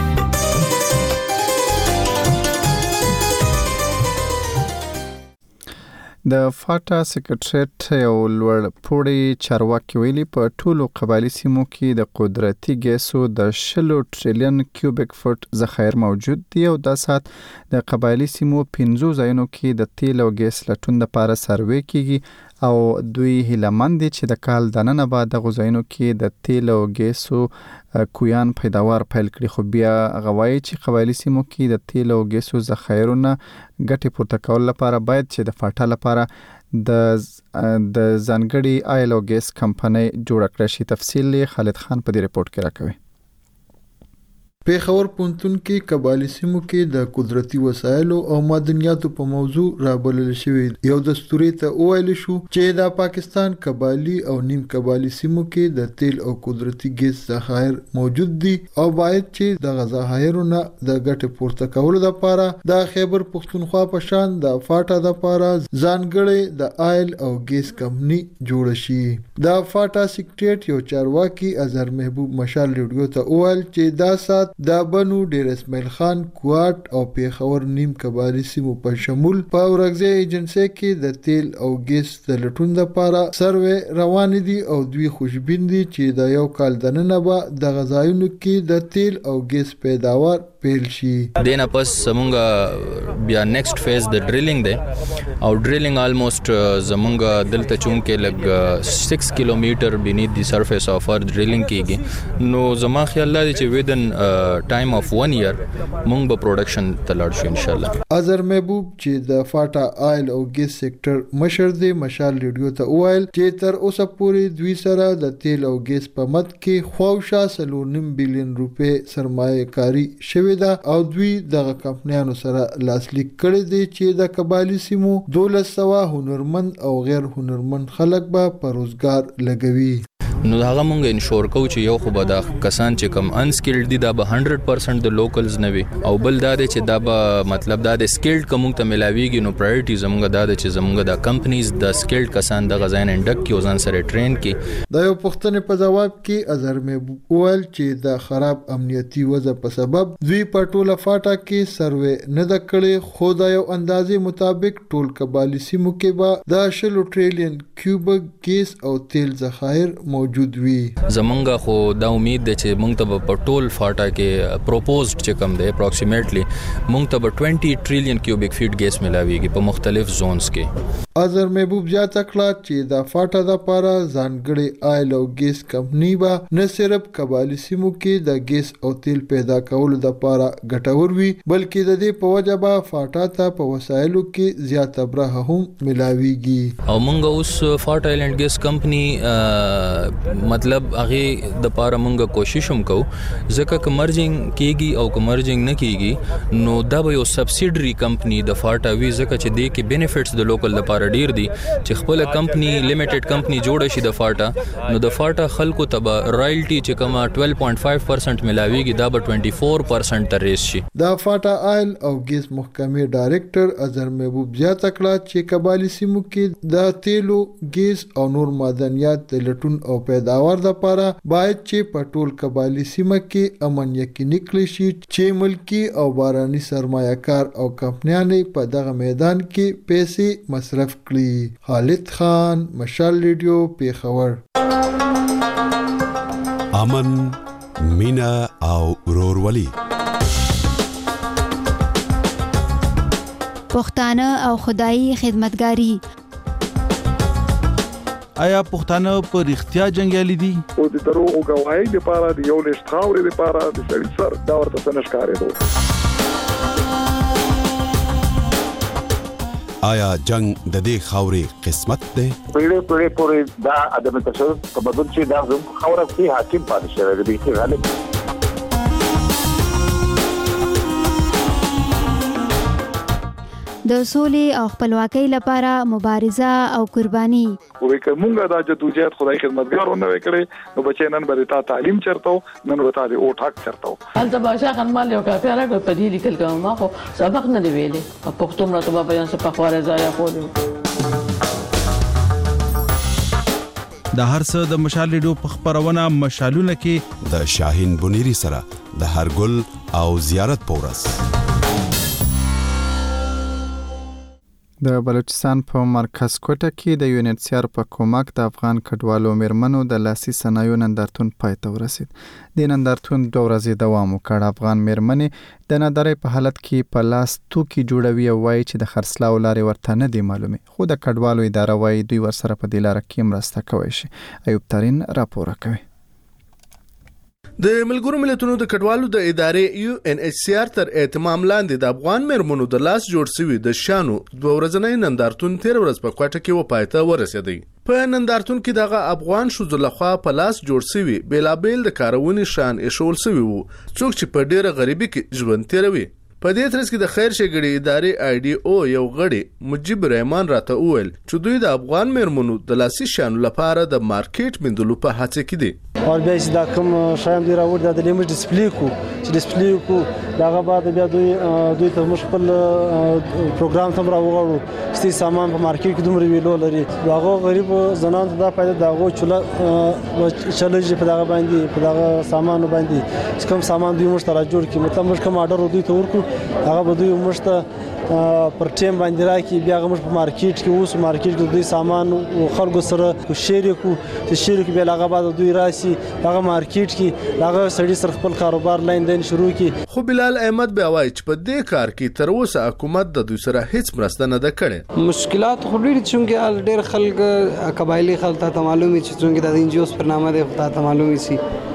د فاټا سکرټریټ یو لوړ پوړی چارواکي ویلي په ټولو قبایلي سیمو کې د قدرتي ګیسو د شلو ټریلیون کیوبیک فوټ ذخایر موجود دي او دا سات د قبایلي سیمو پنځو ځایونو کې د تیل او ګیس لټون لپاره سروې کیږي او دوی هیلهمند دي چې د کال دننه به دغو ځایونو کې د تیل او ګیسو کویان پیداوار پیل کړي. خو بیا هغه وایي چې قبایلي سیمو کې د تیل او ګیسو ذخایرونه ګټې پورته کول لپاره باید چې د فاټا لپاره د د ځانګړي آیل او ګیس کمپنۍ جوړه کړي شي. تفصیل خالد خان په دې ریپورت کې راکوي. پیښور پوهنتون کې قبایلی سیمو کې د قدرتي وسایلو او معدنیاتو په موضوع رابلل شوی یو دستوري ته وویل شو چې د پاکستان قبایلی او نیم قبایلی سیمو کې د تیل او قدرتي ګیس ذخایر موجود دي او باید چې د ذخایرونو د ګټې پورته کولو لپاره د خیبر پختونخوا په شان د فاټا لپاره ځانګړي د آیل او ګیس کمپنی جوړ شي. د فاټا سیکریټریټ یو چارواکي اظهر محبوب مشال ریډیو ته وویل چې دا سات د بنو ډیر اسماعیل خان کوټ او پیښور نیم قبایلی سیمو په شمول په ورغځي ایجنسی کې د تیل او ګیس د لټون لپاره سروې روان دي او دوی خوشبین دي چې د یو کال دننه به د غذایونو کې د تیل او ګیس پیداوار پیل شي. دینا پس زمونږ بیا نیکسٹ فیز د ډریلینګ دی او ډریلینګ آلموست زمونږ دلته چون کې لګ سکس کیلومتر بینیت دی سرفیس اف ارث ډریلینګ کیږي نو زما خیال دی چې ودن ټایم اف ون ایئر مونږ به پروډکشن ته لاړ شو ان شاء الله. اظهر محبوب چې د فاټا آیل او ګیس سېکټر مشر دی مشال ریډیو ته وویل چې تر اوسه پورې دوی سره د تیل او ګیس په مد کې خواوشا څلور نیم بلین روپۍ سرمایه کاری شوې ده او دوی دغه کمپنیانو سره لاسلیک کړی دی چې د قبایلی سیمو دولس سوه هنرمند او غیر هنرمند خلک به په روزګار لګوي. نو هغه مونږ انشور کوو چې یو خو به دا کسان چې کم انسکیلډ دي دا به هنډرډ پرسنټ د لوکلز نه وي او بل دا دی چې دا به مطلب دا د سکیلډ کوم ته ملاویږي نو پرایورټي زمونږ دا دی چې زمونږ د کمپنیز د سکیلډ کسان د غزاین انډک کې ځان سره ټرین کې. دا یو پښتنې په جواب کې اظهر محبوب وویل چې د خراب امنیتي وضع په سبب دوی په ټوله فاټا کې سروې نه د کړې خو د یو اندازې مطابق ټول قبایلی سیمو کې به د شلو ټریلیون کیوبک ګیس او تیل ذخایر موجود زمونږ خو دا امید ده چې مونږ ته په ټول فاټا کې پروپوزډ چې کم دی اپروکسیمیټلی مونږ ته به بیس ټریلیون کیوبیک فیټ ګیس ملاویږي په مختلف زونز کې. اظهر محبوب زیات کړه چې د فاټا لپاره ځانګړي آیل او ګیس کمپنی به نه صرف قبایلی سیمو کې د ګیس او تیل پیدا کولو لپاره ګټور وي بلکې د دې په وجه به فاټا ته په وسایلو کې زیات برخه هم ملاویږي. او مونږ اوس فاټا آیل اینڈ ګیس کمپنی مطلب هغه د پاره مونږه کوشش هم کوو ځکه ک مرجینګ کیږي او ک مرجینګ نه کیږي نو دا به یو سبسیډری کمپنی د فاټا وی ځکه چې د کې بینیفټس د لوکل لپاره ډیر دي چې خپل کمپنی لیمیټډ کمپنی جوړ شي د فاټا نو د فاټا خلکو ته رائلټي چې کومه ټویلو پوینټ فایو پرسنټ ملاویږي دا به ټوینټي فور پرسنټ تر ریس شي. د فاټا آیل او ګیس محکمې ډایریکټر اظهر محبوب زیات کړه چې قبایلی سیمو کې د تیلو ګیس او نور معدنیات د لټون او پیداوار لپاره باید چې په ټول قبایلی سیمه کې امن یقیني کړی شي چې ملکی او باراني سرمایه‌کار او کمپنیانې په دغه میدان کې پیسې مصرف کړي. خالد خان مشال ریډیو پیښور. امن مینا او ورورولي پښتانه او خدایي خدمتګاری. آیا پښتانه په رښتیا جنگیالي دي او د دروغ غواړي د لپاره د یو لښت خاورې لپاره د سړي سر دا ورته څنګه ښکارېدو؟ آیا جنگ د دې خاورې قسمت دی؟ پیړې پیړې پورې دا ادم تشدد په بدل چې دا زموږ خاوره کې حاکم پاتې شوی دی چې غالب د سولې او خپلواکۍ لپاره مبارزه او قرباني. وې کومه دا جدوجہد خدای خدمتګارونه وکړي نو بچی نن به تا تعلیم چرته نن به تا د او ټاک چرته هلته باشا خان مال یو کافي راغی په دې لیکل کوم ما خو سبق نه دی ویلې په پښتو مرتبه بیان څه په خواره ځای خو د هر څه د مشال ریډیو په خبرونه مشالونه کې د شاهین بنيري سره د هرګل او زیارت پورس. د بلوچستان په مرکز کوټه کې د یونیسیار په کومک د افغان کډوالو میرمنو د لاسي صنایعو نندارتون پای ته ورسید. د نندارتون دوه ورځې دوام وکړ. افغان میرمنې د نادرۍ په حالت کې په لاس توکي جوړوي او وایي چې د خرڅلاو لارې ورته نه دي معلومې خو د کډوالو اداره وایي دوی ورسره په دې لاره کې مرسته کوي شي. ایوب ترین راپور کوي. د ملګرو ملتونو د کډوالو د ادارې یو ان ایچ سی آر تر اهتمام لاندې د افغان مېرمنو د لاس جوړ شوي د شانو دوه ورځنی نندارتون تیر ورځ په کوټه کې و پای ته ورسېدی. په نندارتون کې دغه افغان ښځو لخوا په لاس جوړ شوي بېلابېل د کارونې شان ایښول شوي وو، څوک چې په ډېره غریبي کې ژوند تېروي. په دې ترڅ کې د خیر ښېګڼې ادارې آی ډي او یو غړي مجيب رحمان راته وویل چې دوی د افغان مېرمنو د لاسي شانو لپاره د مارکیټ موندلو په هڅه کې دي. او بیا چې دا کوم شیان دی راوړي د لیمټ ډسپلی کو چې ډسپلی کو داغه بعد بیا دوی دوی ته موږ خپل پروګرام تم راوغړو چې سامان په مارکیټ کې دومره ویلو لري. داغه غریب زنان ته دا پیدا داغه چوله چلېږي په داغه باندې په داغه سامان باندې کوم سامان دوی موږ ته را جوړ کړي، مطلب موږ کوم آرډر دوی ته ورکو هغه به دوی موږ ته پر ټیم باندې راکې بیا موږ په مارکیټ کې اوس مارکیټ کې دوی سامان او خلکو سره شریک کو چې شریک بیا هغه بعد دوی راسي هغه مارکیټ کې هغه سړي سره خپل کاروبار لاین دین شروع کړي. خو بلال احمد بیا وایي چې په دې کار کې تر اوسه حکومت د دوی سره هیڅ مرسته نه ده کړې. مشکلات خو ډېر چې ډېر خلک قبایلی خلک ته معلومي چې څنګه د ان جی اوس پر نامه ده ته معلومي سي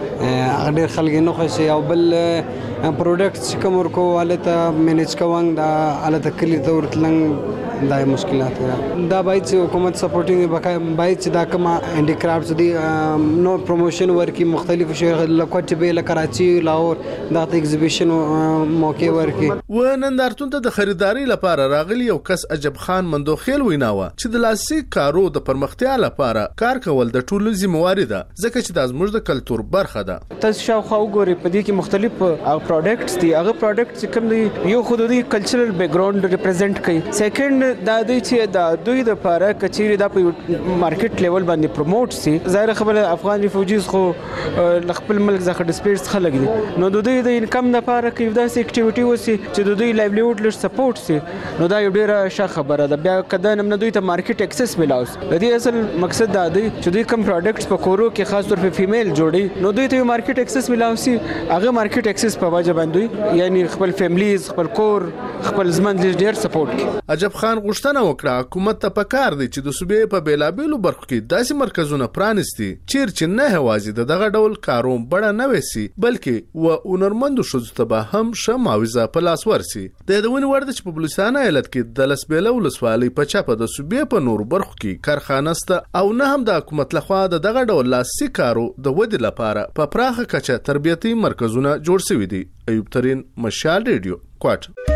ډېر خلک نه خوشي او بل پروډکټ چې کوم ورکو والته مینیج کوون دا الته کلی ته ورتلنګ دا مشکلات دا باید چې حکومت سپورټینګ وکړي، باید چې دا کوم هاندي کرافټس دي نو پروموشن ورکي مختلف شهر لکوټ به کراچي لاهور دا ایگزیبیشن موقع ورکي. و نندارتون ته د خریداري لپاره راغلی یو کس عجب خان مندوخیل ویناوه چې د لاسي کارو د پرمختیا لپاره کار کول د ټولو ذمہواری ده ځکه چې د زموږ د کلچر برخه ده. تاسو شاوخوا وګورئ په دې کې مختلف پروډکټس دي، هغه پروډکټس کوم دي یو خو د کلچرل بیک گراوند ریپرزینټ کوي، سیکنډ دا دوی چې دا دوی د لپاره کچېری دا په مارکیټ لیول باندې پروموټ سي. ظاهر خبره افغان ریفوجیز خو خپل ملک ځخه ډسپلیس خلک دي، نو د دوی د انکم لپاره کې داسې اکټیویټي وسی چې د دوی لایولیهود لږ سپورټ سي، نو دا یو ډیره ښه خبره ده. بیا کده نم دوی ته مارکیټ اکسس ملاوس، د دې اصل مقصد دا دی چې دوی کوم پروډکټس په کورو کې خاص طور په فیمیل جوړي، نو دوی ته مارکیټ اکسس ملاوسي، هغه مارکیټ اکسس په وجه باندې یعنی خپل فیملیز خپل کور خپل ځمن ډیر سپورټ کوي. عجب خان غوښتنه وکړه حکومت ته پکار دی چې د صوبې په بیلابېلو برخو کې داسې مرکزونه پرانیستي چیر چې نه هوازي د دغه ډول کاروم بړه نه وسی بلکې و اونرمندو ښځو ته به هم ښه معاوضه په لاس ورسي. د یادونې وړ ده چې په بلوچستان ایالت کې د لسبیله ولسوالۍ په چپه د صوبې په نورو برخو کې کارخانه سته او نه هم د حکومت لخوا د دغه ډول لاسي کارو د ودې لپاره په پراخه کچه تربیتي مرکزونه جوړ شوي دي. ایوب ترین، مشال ریډیو، کوټه.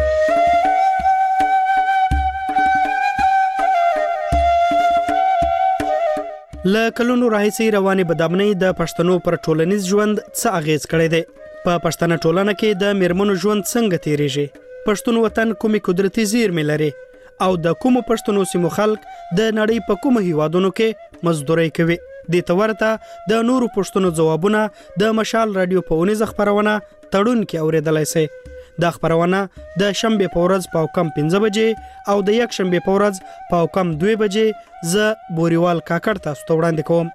له کلونو راهیسې روانې بدامنۍ د پښتنو پر ټولنیز ژوند څه اغیز کړی دی؟ په پښتنه ټولنه کې د میرمنو ژوند څنګه تیریږي؟ پښتون وطن کومې قدرتي زیرمې لري او د کومو پښتنو سیمو خلک د نړۍ په کومو هیوادونو کې مزدوري کوي؟ دې ته ورته د نورو پښتنو ځوابونه د مشال رادیو په اونیزه خبرونه تړون کې اوریدلای شئ. دا خبرونه د شنبه په ورځ په کم پنځه بجې او د یک شنبه په ورځ په کم دوه بجې ز بوريوال کاکړ تاسو ته وړاندې کوم.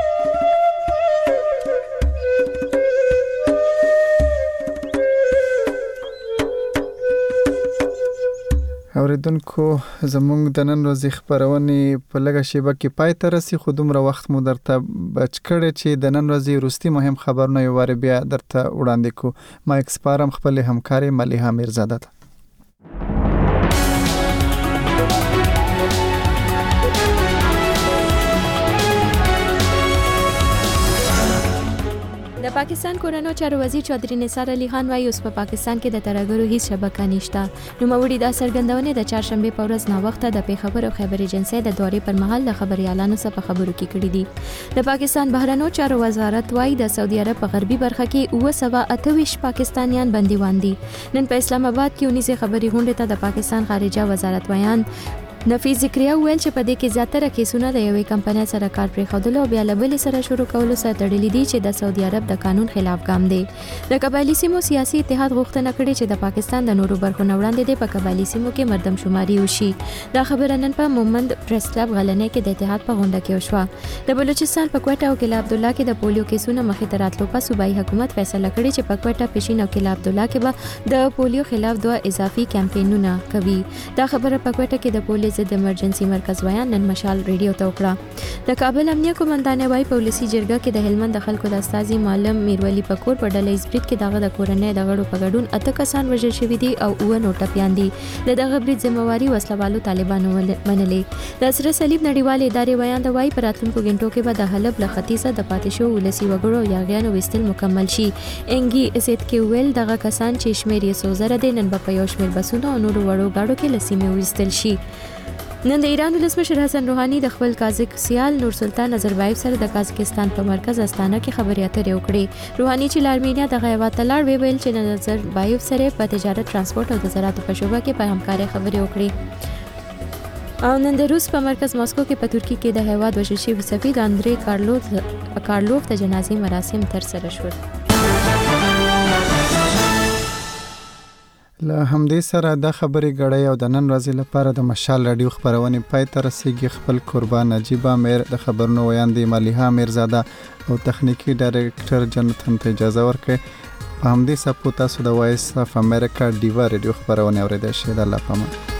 اوریدونکو زموږ د نن ورځې خبرونه په لږه شیبه کې پای ته رسي، خو دومره وخت مو درته بچ کړی چې د نن ورځې وروستي مهم خبرونه یو واره بیا درته وړاندې کو. ما اکسپارم خپل همکاري ملیحه میرزاده ته. د پاکستان کورونو چارو وزیر چودري نثار علي خان وايي اوس په پاکستان کې د ترهګرو هیڅ شبکه نشته. نو موري دا سرګندونه د چهارشنبه په ورځ نا وخت د پیښور او خیبر ایجنسی د دورې پر مهال د خبريالانو سره په خبرو کې کړي دي. د پاکستان بهرنیو چارو وزارت وايي د سعودي عرب په غربي برخه کې اوه سوه اته ویشت پاکستانیان بندیوان دي. نن په اسلام آباد کې اونیزه خبري غونډه ته د پاکستان خارجه وزارت ویان نفی ذکریا ویل چې په دې کې زیاتره کیسونه د یوې کمپنۍ سره کار پرې خودلو او بیا لبلې سره شروع کولو سره تړلې دي چې د سعودي عرب د قانون خلاف ګام دی. د قبایلی سیمو سیاسي اتحاد غوښتنه کړې چې د پاکستان د نورو برخو نه وړاندې د په قبایلی سیمو کې مردم شماري وشي. دا خبره نن په مومند پریس کلب غلنې کې د اتحاد په غونډه کې وشوه. د بلوچستان په کوټه او کلا عبدالله کې د پولیو کیسونه مخې ته راتلو په صوبایي حکومت فیصله کړې چې په کوټه پېشین او کلا عبدالله کې به د پولیو خلاف دوه اضافي کمپاینونه کوي. دا خبره په کوټه کې د پولیو ډلې ضد امرجنسي مرکز ویان نن مشال ریډیو ته وکړه. د کابل امنیه قومندان وايي په ولسی جرګه کې د هلمند د خلکو د استاذي معلم میرولی پکور په ډله ایز برید کې دغه د کورنۍ د غړو په ګډون اته کسان وژل شوي دي او اوه نور ټپیان دي. د دغه برید ذمہواری وسلوالو طالبانو منلې. د سره صلیب نړیوال ادارې ویان د وايي په راتلونکو غنټو کې به د حلب له ختیځه د پاتې شو ولسی وګړو یاغیانو وستل مکمل شي. انګي اسید کې ویل دغه کسان چې شمیر یې سوزره دي نن په یو شمیر بسونو او نورو وړو گاډو کې لسیمه وستل شي. نن د ایران ولسمشر حسن روحاني د خپل کازک سیال نور سلطان نظربایف سره د کازاکستان په مرکز استانه کې خبرې اترې وکړې. روحاني چې لارمینیا د غیوات تلار وی ویل چې نظربایف سره په تجارت، ترانسپورت او د زراعت په شوبه کې په همکارۍ خبرې وکړې. او نن د روس په مرکز ماسکو کې په ترکیه کې د هیواد وژل شوي سفیر اندری کارلوف کارلوف د جنازې مراسم تر سره شول. له همدې سره د خبرې غړې او د نن ورځې لپاره د مشال رادیو خبرونه پای ته رسیدي. خپل قربان نجیب امیر د خبرونو ویاندې ملیحه میرزاده او تخنیکی ډایرکټر جنتن ته اجازه ورکړي. په همدې سپو تاسو د وایس اف امریکا ډیوا رادیو خبرونه اوریدئ شئ. د الله پامان.